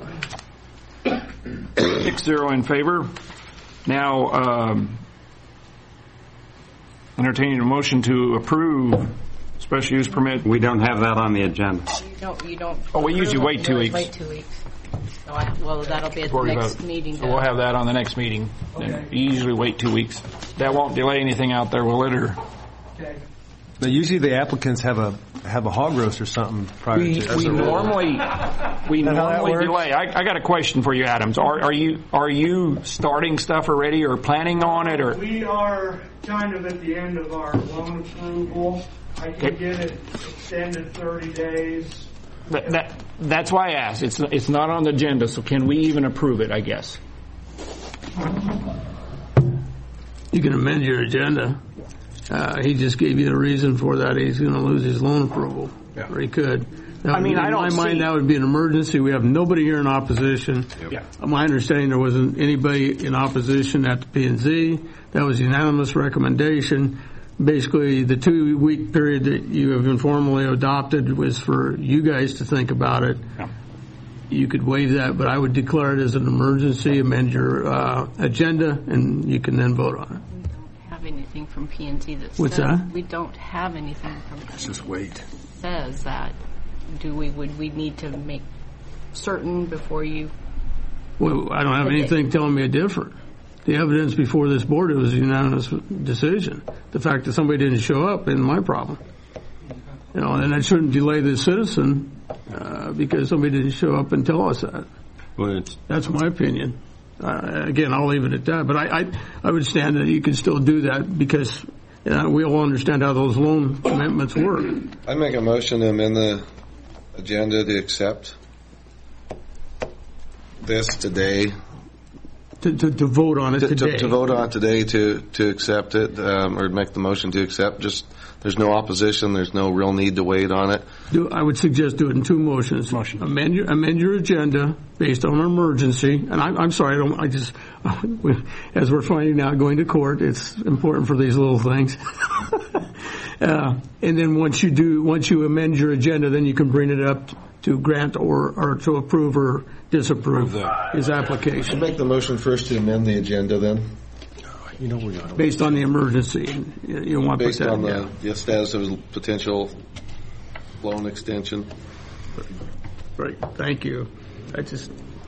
Six zero in favor. Now, um, entertaining a motion to approve special use permit. We don't have that on the agenda. You don't, you don't. Oh, we usually wait two weeks. Wait two weeks. So I, well, that'll be at the Worry next about- meeting. So we'll have that on the next meeting. Okay. You usually wait two weeks. That won't delay anything out there, will it? Or Okay. But usually the applicants have a have a hog roast or something prior we, to. we normally we Is that how that normally works? delay. I, I got a question for you, Adams. Are, are you are you starting stuff already, or planning on it, or? We are kind of at the end of our loan approval. I can Okay. get it extended thirty days. That, that that's why I asked. It's it's not on the agenda, so can we even approve it? I guess. You can amend your agenda. Uh, he just gave you the reason for that. He's going to lose his loan approval. Yeah. Or he could. Now, I mean, in I don't my mind, see- that would be an emergency. We have nobody here in opposition. Yeah. My understanding, there wasn't anybody in opposition at the P and Z. That was unanimous recommendation. Basically, the two-week period that you have informally adopted was for you guys to think about it. Yeah. You could waive that, but I would declare it as an emergency, amend your uh, agenda, and you can then vote on it. Have anything from P and Z that What's says that? we don't have anything from Let's just wait. says that. Do we would we need to make certain before you Well, I don't have anything telling me a different. The evidence before this board, it was a unanimous decision. The fact that somebody didn't show up isn't my problem. You know, and that shouldn't delay the citizen uh, because somebody didn't show up and tell us that. Well, it's, That's my opinion. Uh, again, I'll leave it at that. But I, I, I would stand that you can still do that because you know, we all understand how those loan commitments work. I make a motion to amend the agenda to accept this today. To, to, to vote on it to, today. To, to vote on it today to, to accept it, um, or make the motion to accept. Just there's no opposition. There's no real need to wait on it. Do, I would suggest do it in two motions. Motion. Amend your, amend your agenda based on an emergency. And I, I'm sorry, I don't. I just, as we're finding out, going to court, it's important for these little things. uh, and then once you do, once you amend your agenda, then you can bring it up to grant or, or to approve or disapprove his application. Make the motion first to amend the agenda, then. You know, we're not. Based on the emergency, you, you want to put Based that on in. the, the status of his potential loan extension. Right. Thank you. I just.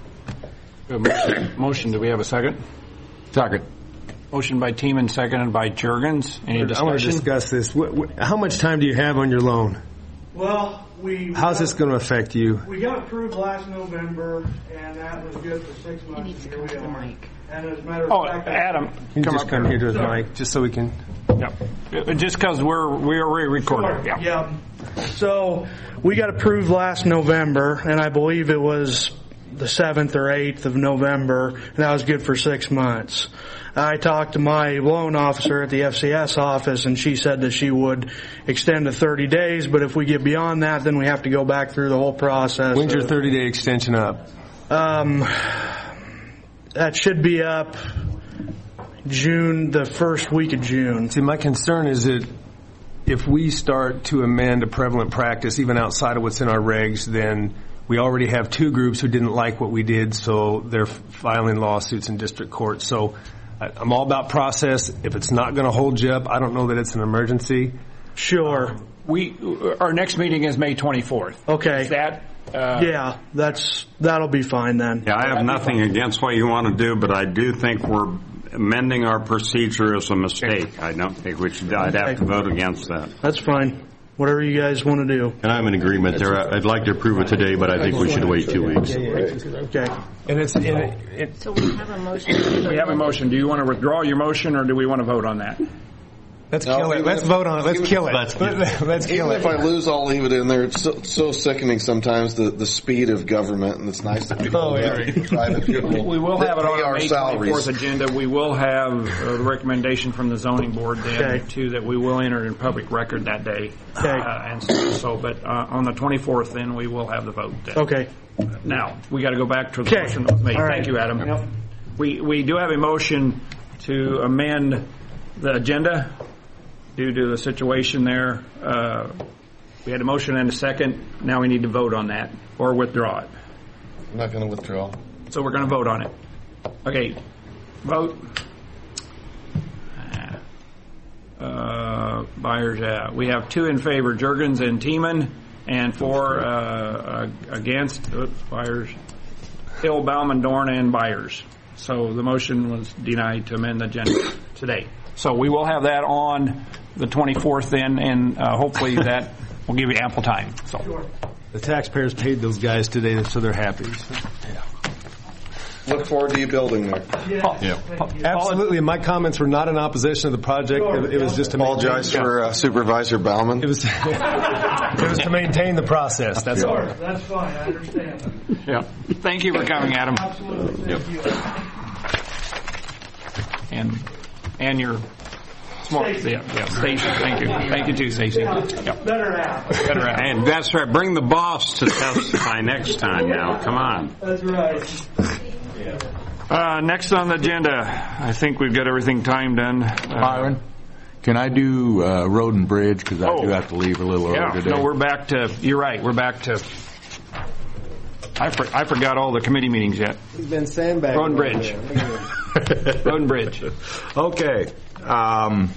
Motion. Do we have a second? Second. Motion by Teeman, seconded by Juergens. Any discussion? I want to discuss this. What, what, how much time do you have on your loan? Well, we. How's this going to affect you? We got approved last November, and that was good for six months. Here we are. And as a matter of Oh, fact, Adam, You come just up come here. here to the mic, just so we can. Yep. Just because we're we are re-recording. Sure. Yeah. Yeah. So we got approved last November, and I believe it was the seventh or eighth of November, and that was good for six months. I talked to my loan officer at the F C S office, and she said that she would extend to thirty days, but if we get beyond that, then we have to go back through the whole process. When's your of- thirty-day extension up? Um, that should be up June, the first week of June. See, my concern is that if we start to amend a prevalent practice, even outside of what's in our regs, then we already have two groups who didn't like what we did, so they're filing lawsuits in district court. So I- I'm all about process. If it's not going to hold you up, I don't know that it's an emergency. Sure. We our next meeting is May twenty-fourth. Okay. Is that? Uh, Yeah, that's that'll be fine then. Yeah, I have nothing against what you want to do, but I do think we're amending our procedure is a mistake. I don't think we should, I'd have to vote against that. That's fine. Whatever you guys want to do. and I'm in agreement there. I'd like to approve it today, but I think we should wait two weeks. Okay. And it's and it, it, So we have a motion. We have a motion. Do you want to withdraw your motion, or do we want to vote on that? let's No, kill it. even Let's if- vote on it. Let's even- kill it. Let's Let's, let's kill Even it. if I lose, I'll leave it in there. It's so, so sickening sometimes, the, the speed of government, and it's nice that people, Oh, yeah. private people We will that have it pay on our our May salaries. twenty-fourth agenda. We will have uh, the recommendation from the zoning board then, Okay. too, that we will enter in public record that day. Okay. Uh, and so, so, but uh, on the twenty-fourth, then we will have the vote. Then. Okay. Now we got to go back to the Okay. motion that was made. All right. Thank you, Adam. We we do have a motion to amend the agenda due to the situation there. Uh, we had a motion and a second. Now we need to vote on that or withdraw it. I'm not going to withdraw. So we're going to vote on it. Okay, vote. Uh, Byers, yeah. We have two in favor, Juergens and Teeman, and four uh, uh, against. Oops, Byers, Hill, Bauman, Dorn, and Byers. So the motion was denied to amend the agenda today. So we will have that on the twenty-fourth then, and uh, hopefully that will give you ample time. So. Sure. The taxpayers paid those guys today, so they're happy. Look forward to you building there. Yeah. Absolutely. And my comments were not in opposition of the project. Sure. It, it was just to Apologize maintain, for uh, Supervisor Bauman. It was it was to maintain the process. That's Sure. all. That's fine. I understand. Yeah. Thank you for coming, Adam. Absolutely. Thank you. And and your smart, Stacy. yeah, yeah, Stacy. Thank you, thank you too, Stacy. Yeah. Better half. Better half. And that's right, bring the boss to testify next time now, come on. That's right. Uh, next on the agenda, I think we've got everything timed in. Uh, Byron, can I do uh, Road and Bridge? Because I Oh. do have to leave a little yeah, early today. no, we're back to. You're right. We're back to. I for, I forgot all the committee meetings yet. He's been sandbagging. Road and Bridge. Road and Bridge. Okay. Um,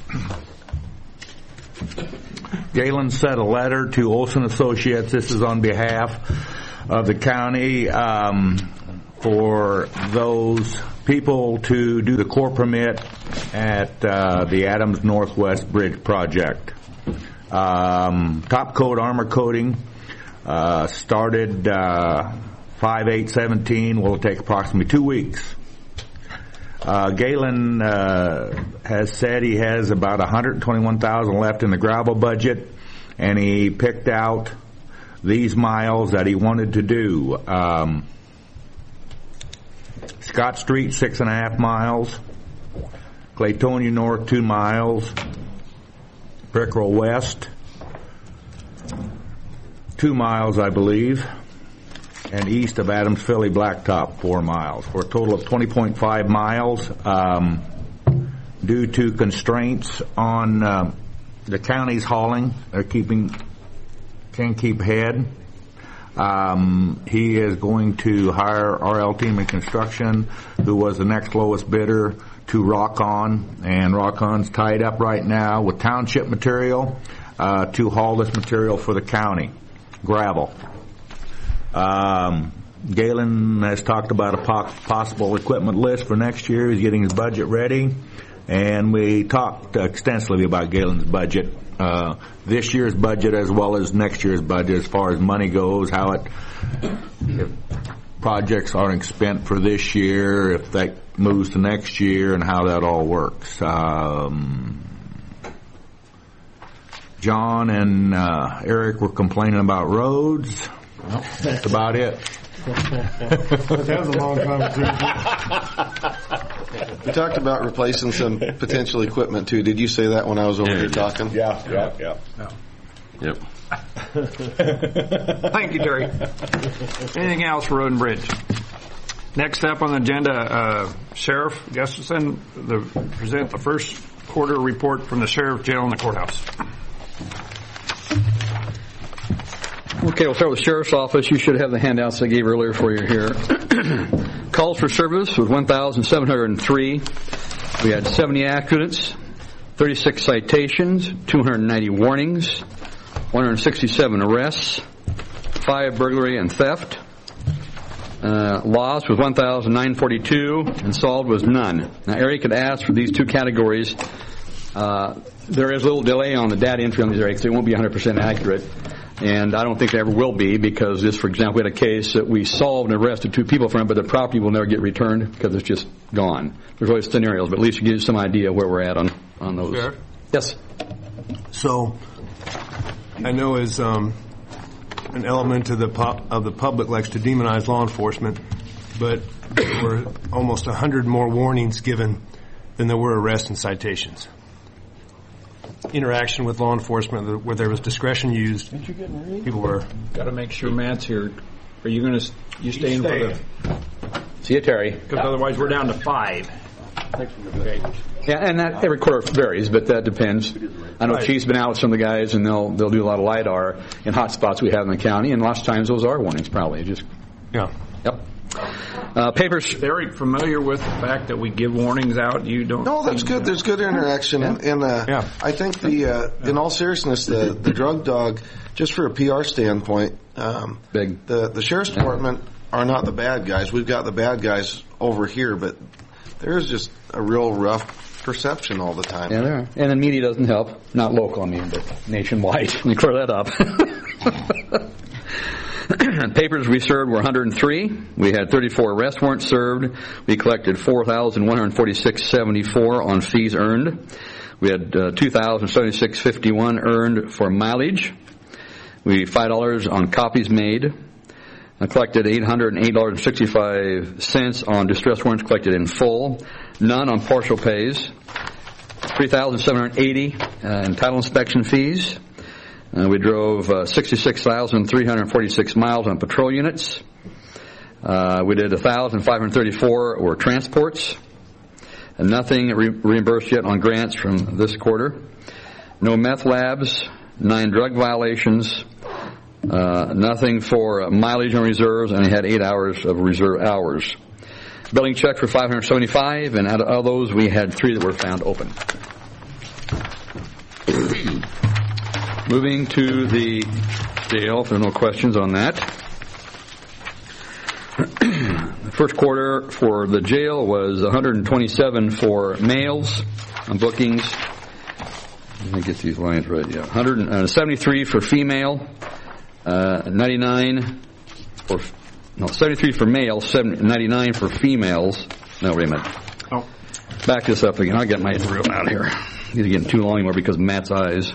Galen sent a letter to Olson Associates. This is on behalf of the county um, for those people to do the core permit at uh, the Adams Northwest Bridge project. Um, top coat armor coating uh, started uh, five eight seventeen, will take approximately two weeks. Uh, Galen uh, has said he has about one hundred twenty-one thousand dollars left in the gravel budget, and he picked out these miles that he wanted to do. Um, Scott Street, six and a half miles. Claytonia North, two miles. Pickerel West, two miles, I believe. And east of Adams Philly Blacktop, four miles, for a total of twenty point five miles. Um, due to constraints on uh, the county's hauling, they're keeping, can't keep ahead. Um, he is going to hire R L Team Construction, who was the next lowest bidder, to Rock On, and Rock On's tied up right now with township material uh, to haul this material for the county, gravel. Um, Galen has talked about a po- possible equipment list for next year. He's getting his budget ready, and we talked extensively about Galen's budget, uh, this year's budget as well as next year's budget as far as money goes, how it, if projects aren't spent for this year, if that moves to next year, and how that all works. Um, John and uh, Eric were complaining about roads. Nope. That's about it. That was a long conversation. We talked about replacing some potential equipment too. Did you say that when I was over Yeah, here yeah. talking? Yeah, yeah, yeah. Yep. Thank you, Terry. Anything else for Road and Bridge? Next up on the agenda, uh, Sheriff Gustafson, the, present the first quarter report from the Sheriff Jail and the Courthouse. Okay, we'll start with the Sheriff's Office. You should have the handouts I gave earlier for you here. Calls for service was one thousand seven hundred three. We had seventy accidents, thirty-six citations, two hundred ninety warnings, one hundred sixty-seven arrests, five burglary and theft. Uh, loss was one thousand nine hundred forty-two, and solved was none. Now, Eric had asked for these two categories. Uh, there is a little delay on the data entry on these areas, so it won't be one hundred percent accurate. And I don't think it ever will be, because this, for example, we had a case that we solved and arrested two people from it, but the property will never get returned because it's just gone. There's always scenarios, but at least it gives you some idea where we're at on, on those. Sheriff? Yes. So, I know as um, an element of the pu- of the public likes to demonize law enforcement, but there were almost one hundred more warnings given than there were arrests and citations. Interaction with law enforcement where there was discretion used, people were... Got to make sure Matt's here. Are you going to, you staying for the... See you, Terry. Because otherwise we're down to five. Okay. Yeah, and that every quarter varies, but that depends. I know Right. Chief's been out with some of the guys, and they'll they'll do a lot of LiDAR in hot spots we have in the county, and lots of times those are warnings, probably. Just Yeah. Yep. Uh, papers. Very familiar with the fact that we give warnings out. You don't. No, that's good. There's good interaction, and, and uh, Yeah. I think the uh, in all seriousness, the the drug dog, just for a P R standpoint, um, Big. the the sheriff's department are not the bad guys. We've got the bad guys over here, but there's just a real rough perception all the time. Yeah, there are. And the media doesn't help. Not local, I mean, but nationwide. Let me clear that up. Papers we served were one hundred three. We had thirty-four arrest warrants served. We collected four thousand one hundred forty-six dollars and seventy-four cents on fees earned. We had uh, two thousand seventy-six dollars and fifty-one cents earned for mileage. We five dollars on copies made. I collected eight hundred eight dollars and sixty-five cents on distress warrants collected in full. None on partial pays. three thousand seven hundred eighty dollars uh, in title inspection fees. Uh, we drove uh, sixty-six thousand three hundred forty-six miles on patrol units. Uh, we did one thousand five hundred thirty-four were transports. And nothing re- reimbursed yet on grants from this quarter. No meth labs, nine drug violations, uh, nothing for uh, mileage on reserves, and we had eight hours of reserve hours. Building checks were five hundred seventy-five, and out of those we had three that were found open. Moving to the jail, if there are no questions on that. The first quarter for the jail was one hundred twenty-seven for males on bookings. Let me get these lines right. Yeah, one hundred seventy-three for female, uh, ninety-nine for no seventy-three for males, ninety-nine for females. No, wait a minute. Oh, back this up again. I'll get my room out here. These are getting too long anymore because of Matt's eyes.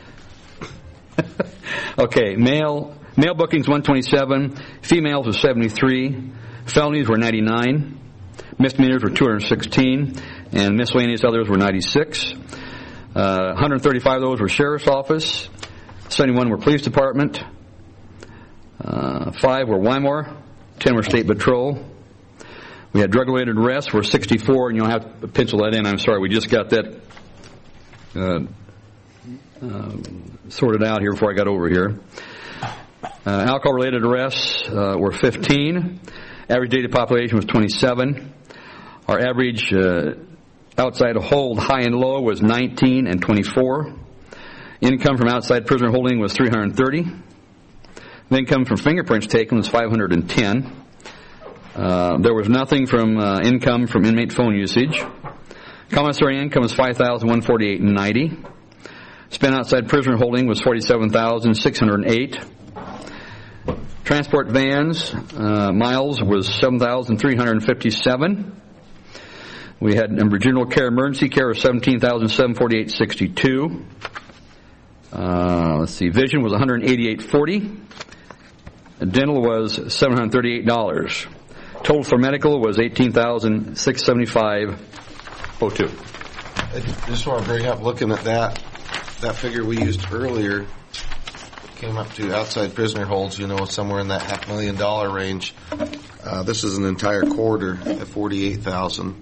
Okay, male male bookings one twenty-seven, females was seventy-three, felonies were ninety-nine, misdemeanors were two hundred sixteen, and miscellaneous others were ninety-six. Uh, one hundred thirty-five of those were sheriff's office, seventy-one were police department, uh, five were Wymore, ten were state patrol. We had drug-related arrests were sixty-four, and you'll have to pencil that in. I'm sorry, we just got that uh, uh, sorted out here before I got over here. Uh, alcohol-related arrests uh, were fifteen. Average daily population was twenty-seven. Our average uh, outside hold, high and low, was nineteen and twenty-four. Income from outside prisoner holding was three hundred thirty. The income from fingerprints taken was five hundred ten. Uh, there was nothing from uh, income from inmate phone usage. Commissary income was five thousand one hundred forty-eight dollars and ninety cents. Spent outside prisoner holding was forty-seven thousand six hundred eight dollars. Transport vans uh, miles was seven thousand three hundred fifty-seven dollars. We had number general care, emergency care of seventeen thousand seven hundred forty-eight dollars and sixty-two cents. Uh, let's see, vision was one hundred eighty-eight dollars and forty cents. Dental was seven hundred thirty-eight dollars. Total for medical was eighteen thousand six hundred seventy-five dollars and two cents. I just want to bring up, looking at that, that figure we used earlier, came up to outside prisoner holds, you know, somewhere in that half million dollar range. Uh, this is an entire quarter at forty-eight thousand.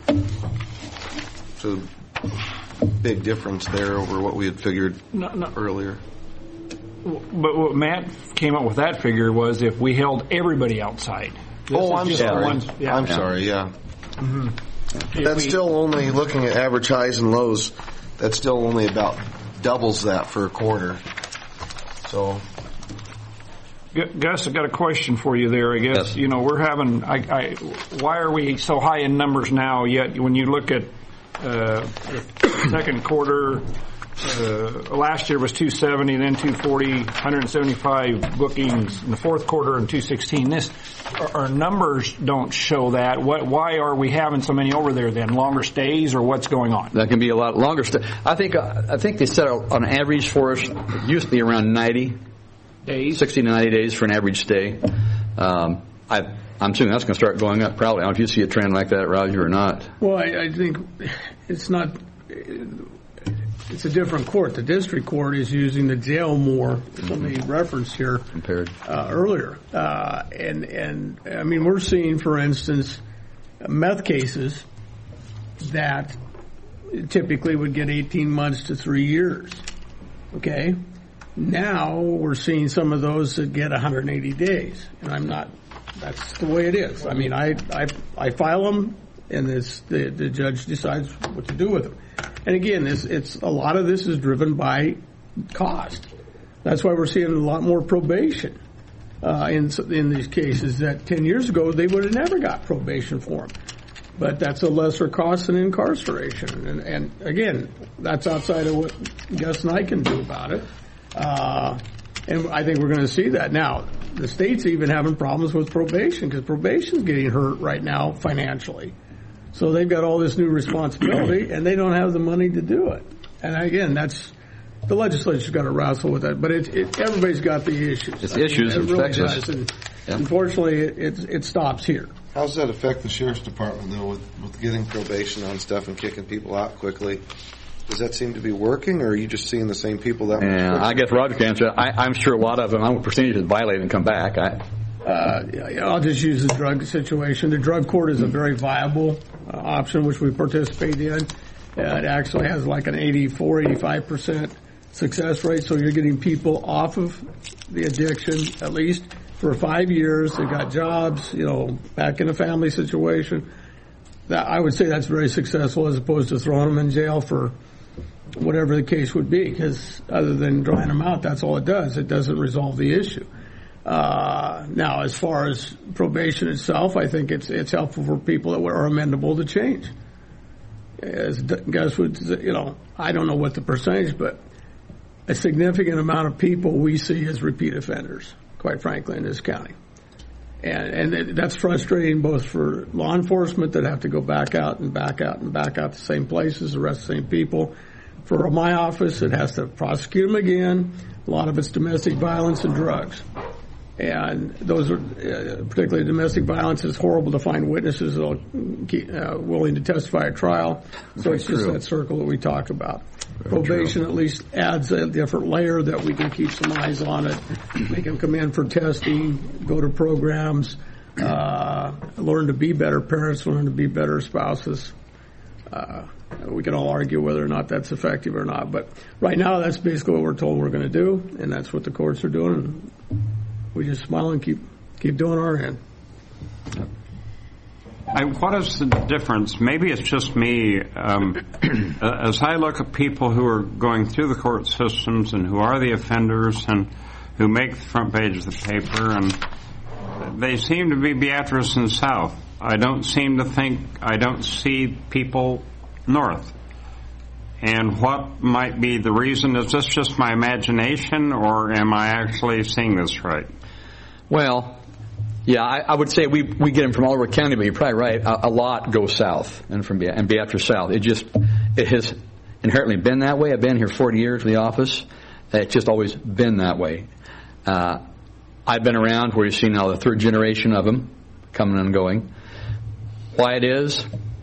So big difference there over what we had figured no, no. earlier. But what Matt came up with that figure was if we held everybody outside. This oh, I'm sorry. Ones, yeah. I'm yeah. sorry, yeah. Mm-hmm. That's we, still only, looking at average highs and lows, that's still only about doubles that for a quarter. So, Gus, I got a question for you there. I guess yes. you know we're having. I, I, why are we so high in numbers now? Yet when you look at uh, the second quarter, uh, last year was two seventy, then two forty, one hundred seventy-five bookings in the fourth quarter, and two sixteen. This our, our numbers don't show that. What? Why are we having so many over there? Then longer stays, or what's going on? That can be a lot longer. Stay. I think. Uh, I think they set on average for us. It used to be around ninety days, sixty to ninety days for an average stay. Um, I, I'm assuming that's going to start going up. Probably. I don't know if you see a trend like that, Roger, or not. Well, I, I think it's not. It's a different court. The district court is using the jail more. Somebody referenced here compared uh, earlier, uh, and and I mean we're seeing, for instance, meth cases that typically would get eighteen months to three years. Okay, now we're seeing some of those that get one hundred eighty days, and I'm not. That's the way it is. I mean, I I, I file them, and it's, the the judge decides what to do with them. And again, it's, it's a lot of this is driven by cost. That's why we're seeing a lot more probation uh, in in these cases. That ten years ago they would have never got probation for them, but that's a lesser cost than incarceration. And, and again, that's outside of what Gus and I can do about it. Uh, and I think we're going to see that now. The state's even having problems with probation because probation's getting hurt right now financially. So they've got all this new responsibility, and they don't have the money to do it. And again, that's the legislature's got to wrestle with that. But it, it, everybody's got the issues. It's I issues. Mean, it really does. us. And yeah. Unfortunately, it, it it stops here. How does that affect the sheriff's department, though, with, with getting probation on stuff and kicking people out quickly? Does that seem to be working, or are you just seeing the same people that much? Yeah, I guess Roger can answer. I, I'm sure a lot of them, I'm a percentage that violate and come back. I, Uh, yeah, I'll just use the drug situation. The drug court is a very viable uh, option, which we participate in. Uh, it actually has like an eighty-four, eighty-five percent success rate, so you're getting people off of the addiction at least for five years. They got jobs, you know, back in a family situation. That, I would say that's very successful as opposed to throwing them in jail for whatever the case would be, because other than drying them out, that's all it does. It doesn't resolve the issue. Uh, now, as far as probation itself, I think it's it's helpful for people that are amenable to change. As Gus would, you know, I don't know what the percentage, but a significant amount of people we see as repeat offenders, quite frankly, in this county. And, and that's frustrating both for law enforcement that have to go back out and back out and back out the same places, arrest the same people. For my office, it has to prosecute them again. A lot of it's domestic violence and drugs. And those are, uh, particularly domestic violence, is horrible to find witnesses that are uh, willing to testify at trial. So it's just that circle that we talk about. Very Probation true. At least adds a different layer that we can keep some eyes on it. Make them come in for testing, go to programs, uh, learn to be better parents, learn to be better spouses. Uh, we can all argue whether or not that's effective or not. But right now, that's basically what we're told we're going to do, and that's what the courts are doing. We just smile and keep keep doing our end. I, what is the difference? Maybe it's just me. Um, as I look at people who are going through the court systems and who are the offenders and who make the front page of the paper, and they seem to be Beatrice and South. I don't seem to think, I don't see people north. And what might be the reason? Is this just my imagination, or am I actually seeing this right? Well, yeah, I, I would say we we get them from all over county, but you're probably right. A, a lot go south, and from Be- and Beatrice south. It just it has inherently been that way. I've been here forty years in the office. It's just always been that way. Uh, I've been around where you've seen now the third generation of them coming and going. Why it is,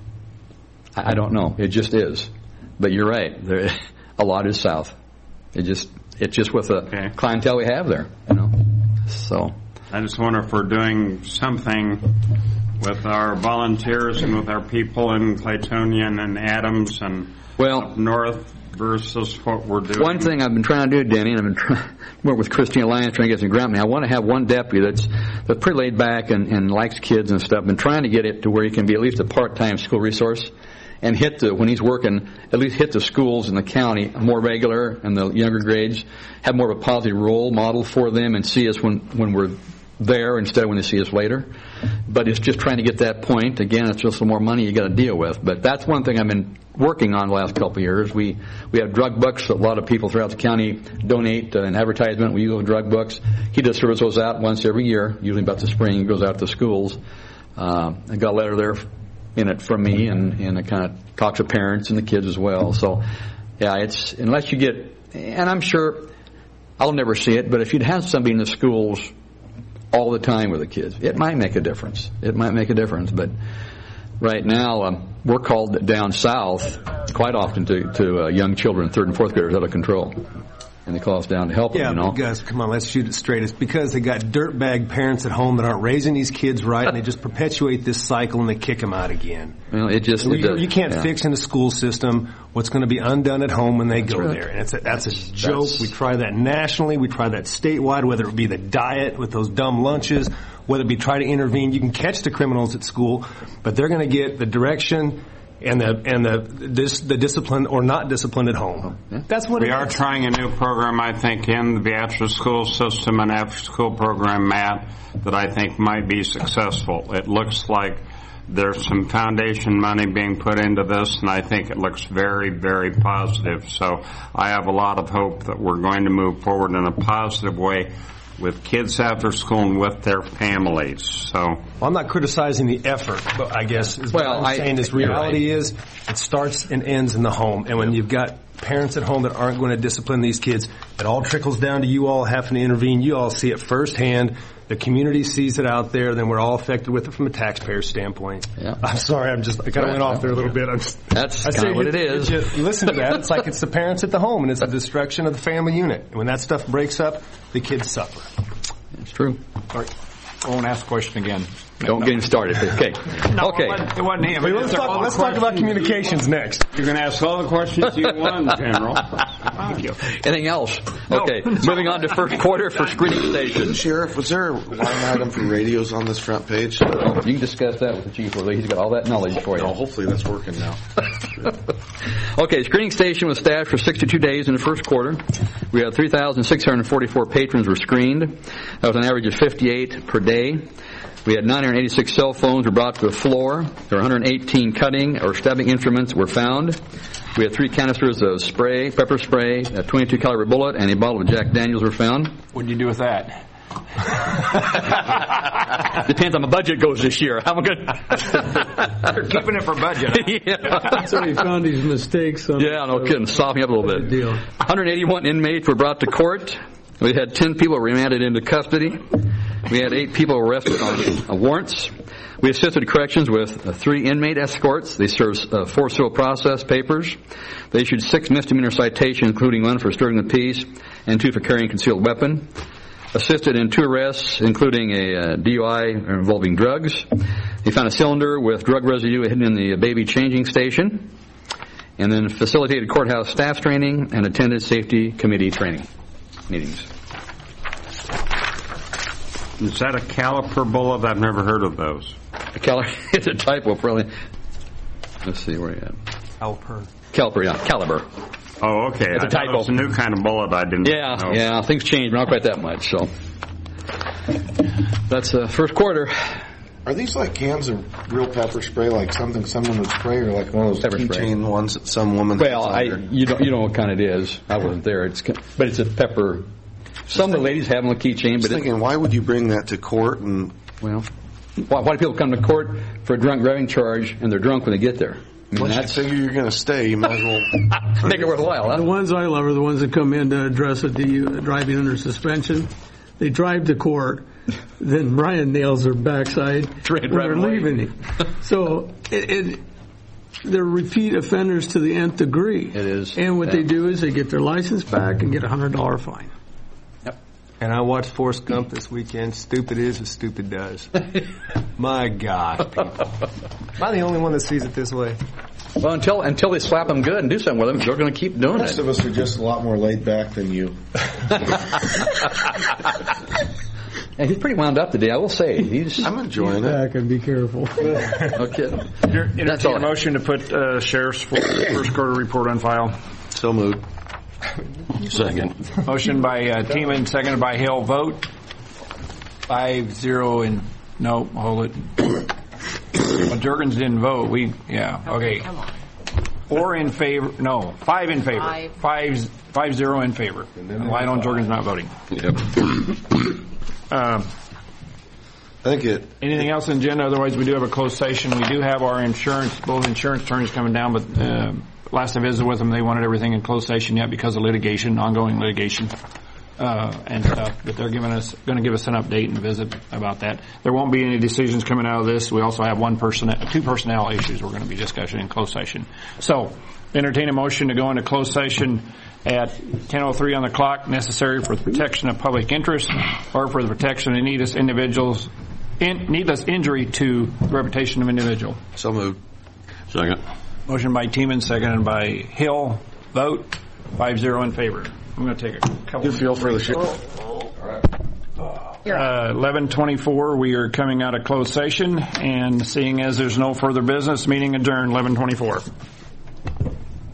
I, I don't know. It just is. But you're right. There, a lot is south. It just it's just with the okay. clientele we have there, you know. So I just wonder if we're doing something with our volunteers and with our people in Claytonian and Adams and well, up north versus what we're doing. One thing I've been trying to do, Denny, and I've been trying to work with Christine Alliance trying to get some grant money. I want to have one deputy that's that's pretty laid back and, and likes kids and stuff. I've been trying to get it to where he can be at least a part-time school resource. And hit the, when he's working, at least hit the schools in the county more regular and the younger grades, have more of a positive role model for them and see us when, when we're there instead of when they see us later. But it's just trying to get that point. Again, it's just some more money you got to deal with. But that's one thing I've been working on the last couple of years. We we have drug books. A lot of people throughout the county donate uh, an advertisement. We use those drug books. He does service those out once every year, usually about the spring. He goes out to schools. Uh, I got a letter there in it from me, and, and it kind of talks to parents and the kids as well. So, yeah, it's unless you get, and I'm sure I'll never see it, but if you'd have somebody in the schools all the time with the kids, it might make a difference. It might make a difference. But right now, um, we're called down south quite often to, to uh, young children, third and fourth graders, out of control. And they call us down to help yeah, them, you know. Yeah, guys, come on, let's shoot it straight. It's because they got dirtbag parents at home that aren't raising these kids right, and they just perpetuate this cycle, and they kick them out again. Well, it just... It you, does, you can't yeah. fix in the school system what's going to be undone at home when they that's go right. there. And it's a, that's, that's a joke. That's, we try that nationally. We try that statewide, whether it be the diet with those dumb lunches, whether it be try to intervene. You can catch the criminals at school, but they're going to get the direction and the and the this, the discipline or not disciplined at home. That's what we it are is. Trying a new program, I think, in the Beatrice school system, an after-school program, Matt, that I think might be successful. It looks like there's some foundation money being put into this, and I think it looks very, very positive. So I have a lot of hope that we're going to move forward in a positive way with kids after school and with their families. So well, I'm not criticizing the effort, but I guess is well, what I'm I, saying is reality right. is it starts and ends in the home. And when you've got parents at home that aren't going to discipline these kids, it all trickles down to you all having to intervene. You all see it firsthand. The community sees it out there. Then we're all affected with it from a taxpayer standpoint. Yeah. I'm sorry. I'm just I kind of went off there a little bit. I'm just, That's kind of what it is. You, you listen to that. It's like it's the parents at the home, and it's the destruction of the family unit. And when that stuff breaks up, the kids suffer. It's true. All right. I won't ask the question again. Don't get him started. Okay. No, Okay. it wasn't, it wasn't him. Wait, let's It's talk, all let's talk about questions. communications next. You can ask all the questions you want, General. Thank you. Anything else? Okay. Moving on to first quarter for screening stations. Sheriff, was there a line item for radios on this front page? You can discuss that with the chief. He's got all that knowledge for you. No, hopefully that's working now. Okay, screening station was staffed for sixty-two days in the first quarter. We had three thousand six hundred forty-four patrons were screened. That was an average of fifty-eight per day. We had nine hundred eighty-six cell phones were brought to the floor. There were one hundred eighteen cutting or stabbing instruments were found. We had three canisters of spray, pepper spray, a twenty-two caliber bullet, and a bottle of Jack Daniels were found. What did you do with that? Depends on the budget goes this year. How good? You're keeping it for budget. Yeah. So he found these mistakes. On Yeah, no kidding. Soften me up a little bit. Deal. one hundred eighty-one inmates were brought to court. We had ten people remanded into custody. We had eight people arrested on uh, warrants. We assisted corrections with uh, three inmate escorts. They served uh, four civil process papers. They issued six misdemeanor citations, including one for disturbing the peace and two for carrying a concealed weapon. Assisted in two arrests, including a uh, D U I involving drugs. They found a cylinder with drug residue hidden in the baby changing station. And then facilitated courthouse staff training and attended safety committee training meetings. Is that a caliper bullet? I've never heard of those. A caliber, it's a typo, probably. Let's see, where are you at? Caliper. Caliper, yeah, caliber. Oh, okay. It's a I thought typo. it was a new kind of bullet I didn't Yeah, know. yeah, things change, but not quite that much, so. That's the uh, first quarter. Are these like cans of real pepper spray, like something someone would spray, or like one of those Pepper spray. keychain ones that some woman Well, has I, on her? you don't, you know what kind it is. I wasn't there. It's, but it's a pepper. Some of the ladies have them on a keychain, I was but it, thinking, why would you bring that to court? And well, why, why do people come to court for a drunk driving charge and they're drunk when they get there? I mean, once you that's figure you're going to stay, you might as well. make it worthwhile, huh? The ones I love are the ones that come in to address a D U, driving under suspension. They drive to court, then Brian nails their backside Right, when right they're away. leaving. So it, it, they're repeat offenders to the nth degree. It is. And what Yeah. they do is they get their license back and get a hundred dollar fine. And I watched Forrest Gump this weekend. Stupid is as stupid does. My gosh, people. Am I the only one that sees it this way? Well, until until they slap them good and do something with them, they're going to keep doing Most it. of us are just a lot more laid back than you. And he's pretty wound up today, I will say. He's I'm enjoying it. Back and be careful. no kidding. Your That's all entertain I a motion to put uh, sheriff's first quarter report on file. So moved. Second. Motion by uh, Teeman, seconded by Hill. Vote five zero and no, hold it. Well, Jurgens didn't vote. We yeah okay. Come on. Four in favor. No, five in favor. Five. Five five zero in favor. And Lionel Jurgens not voting. Yep. Um, I think it. Anything else on the agenda? Otherwise, we do have a closed session. We do have our insurance, both insurance attorneys coming down, but uh, last I visited with them, they wanted everything in closed session yet because of litigation, ongoing litigation, uh, and stuff. But they're giving us, going to give us an update and visit about that. There won't be any decisions coming out of this. We also have one person, two personnel issues we're going to be discussing in closed session. So, entertain a motion to go into closed session at ten oh three on the clock, necessary for the protection of public interest or for the protection of needless individuals, in, needless injury to the reputation of individual. So moved. Second. Motion by Teeman, seconded by Hill. Vote five zero in favor. I'm going to take a couple. Good feel for the shit. Uh, eleven twenty-four, we are coming out of closed session, and seeing as there's no further business, meeting adjourned, eleven twenty-four.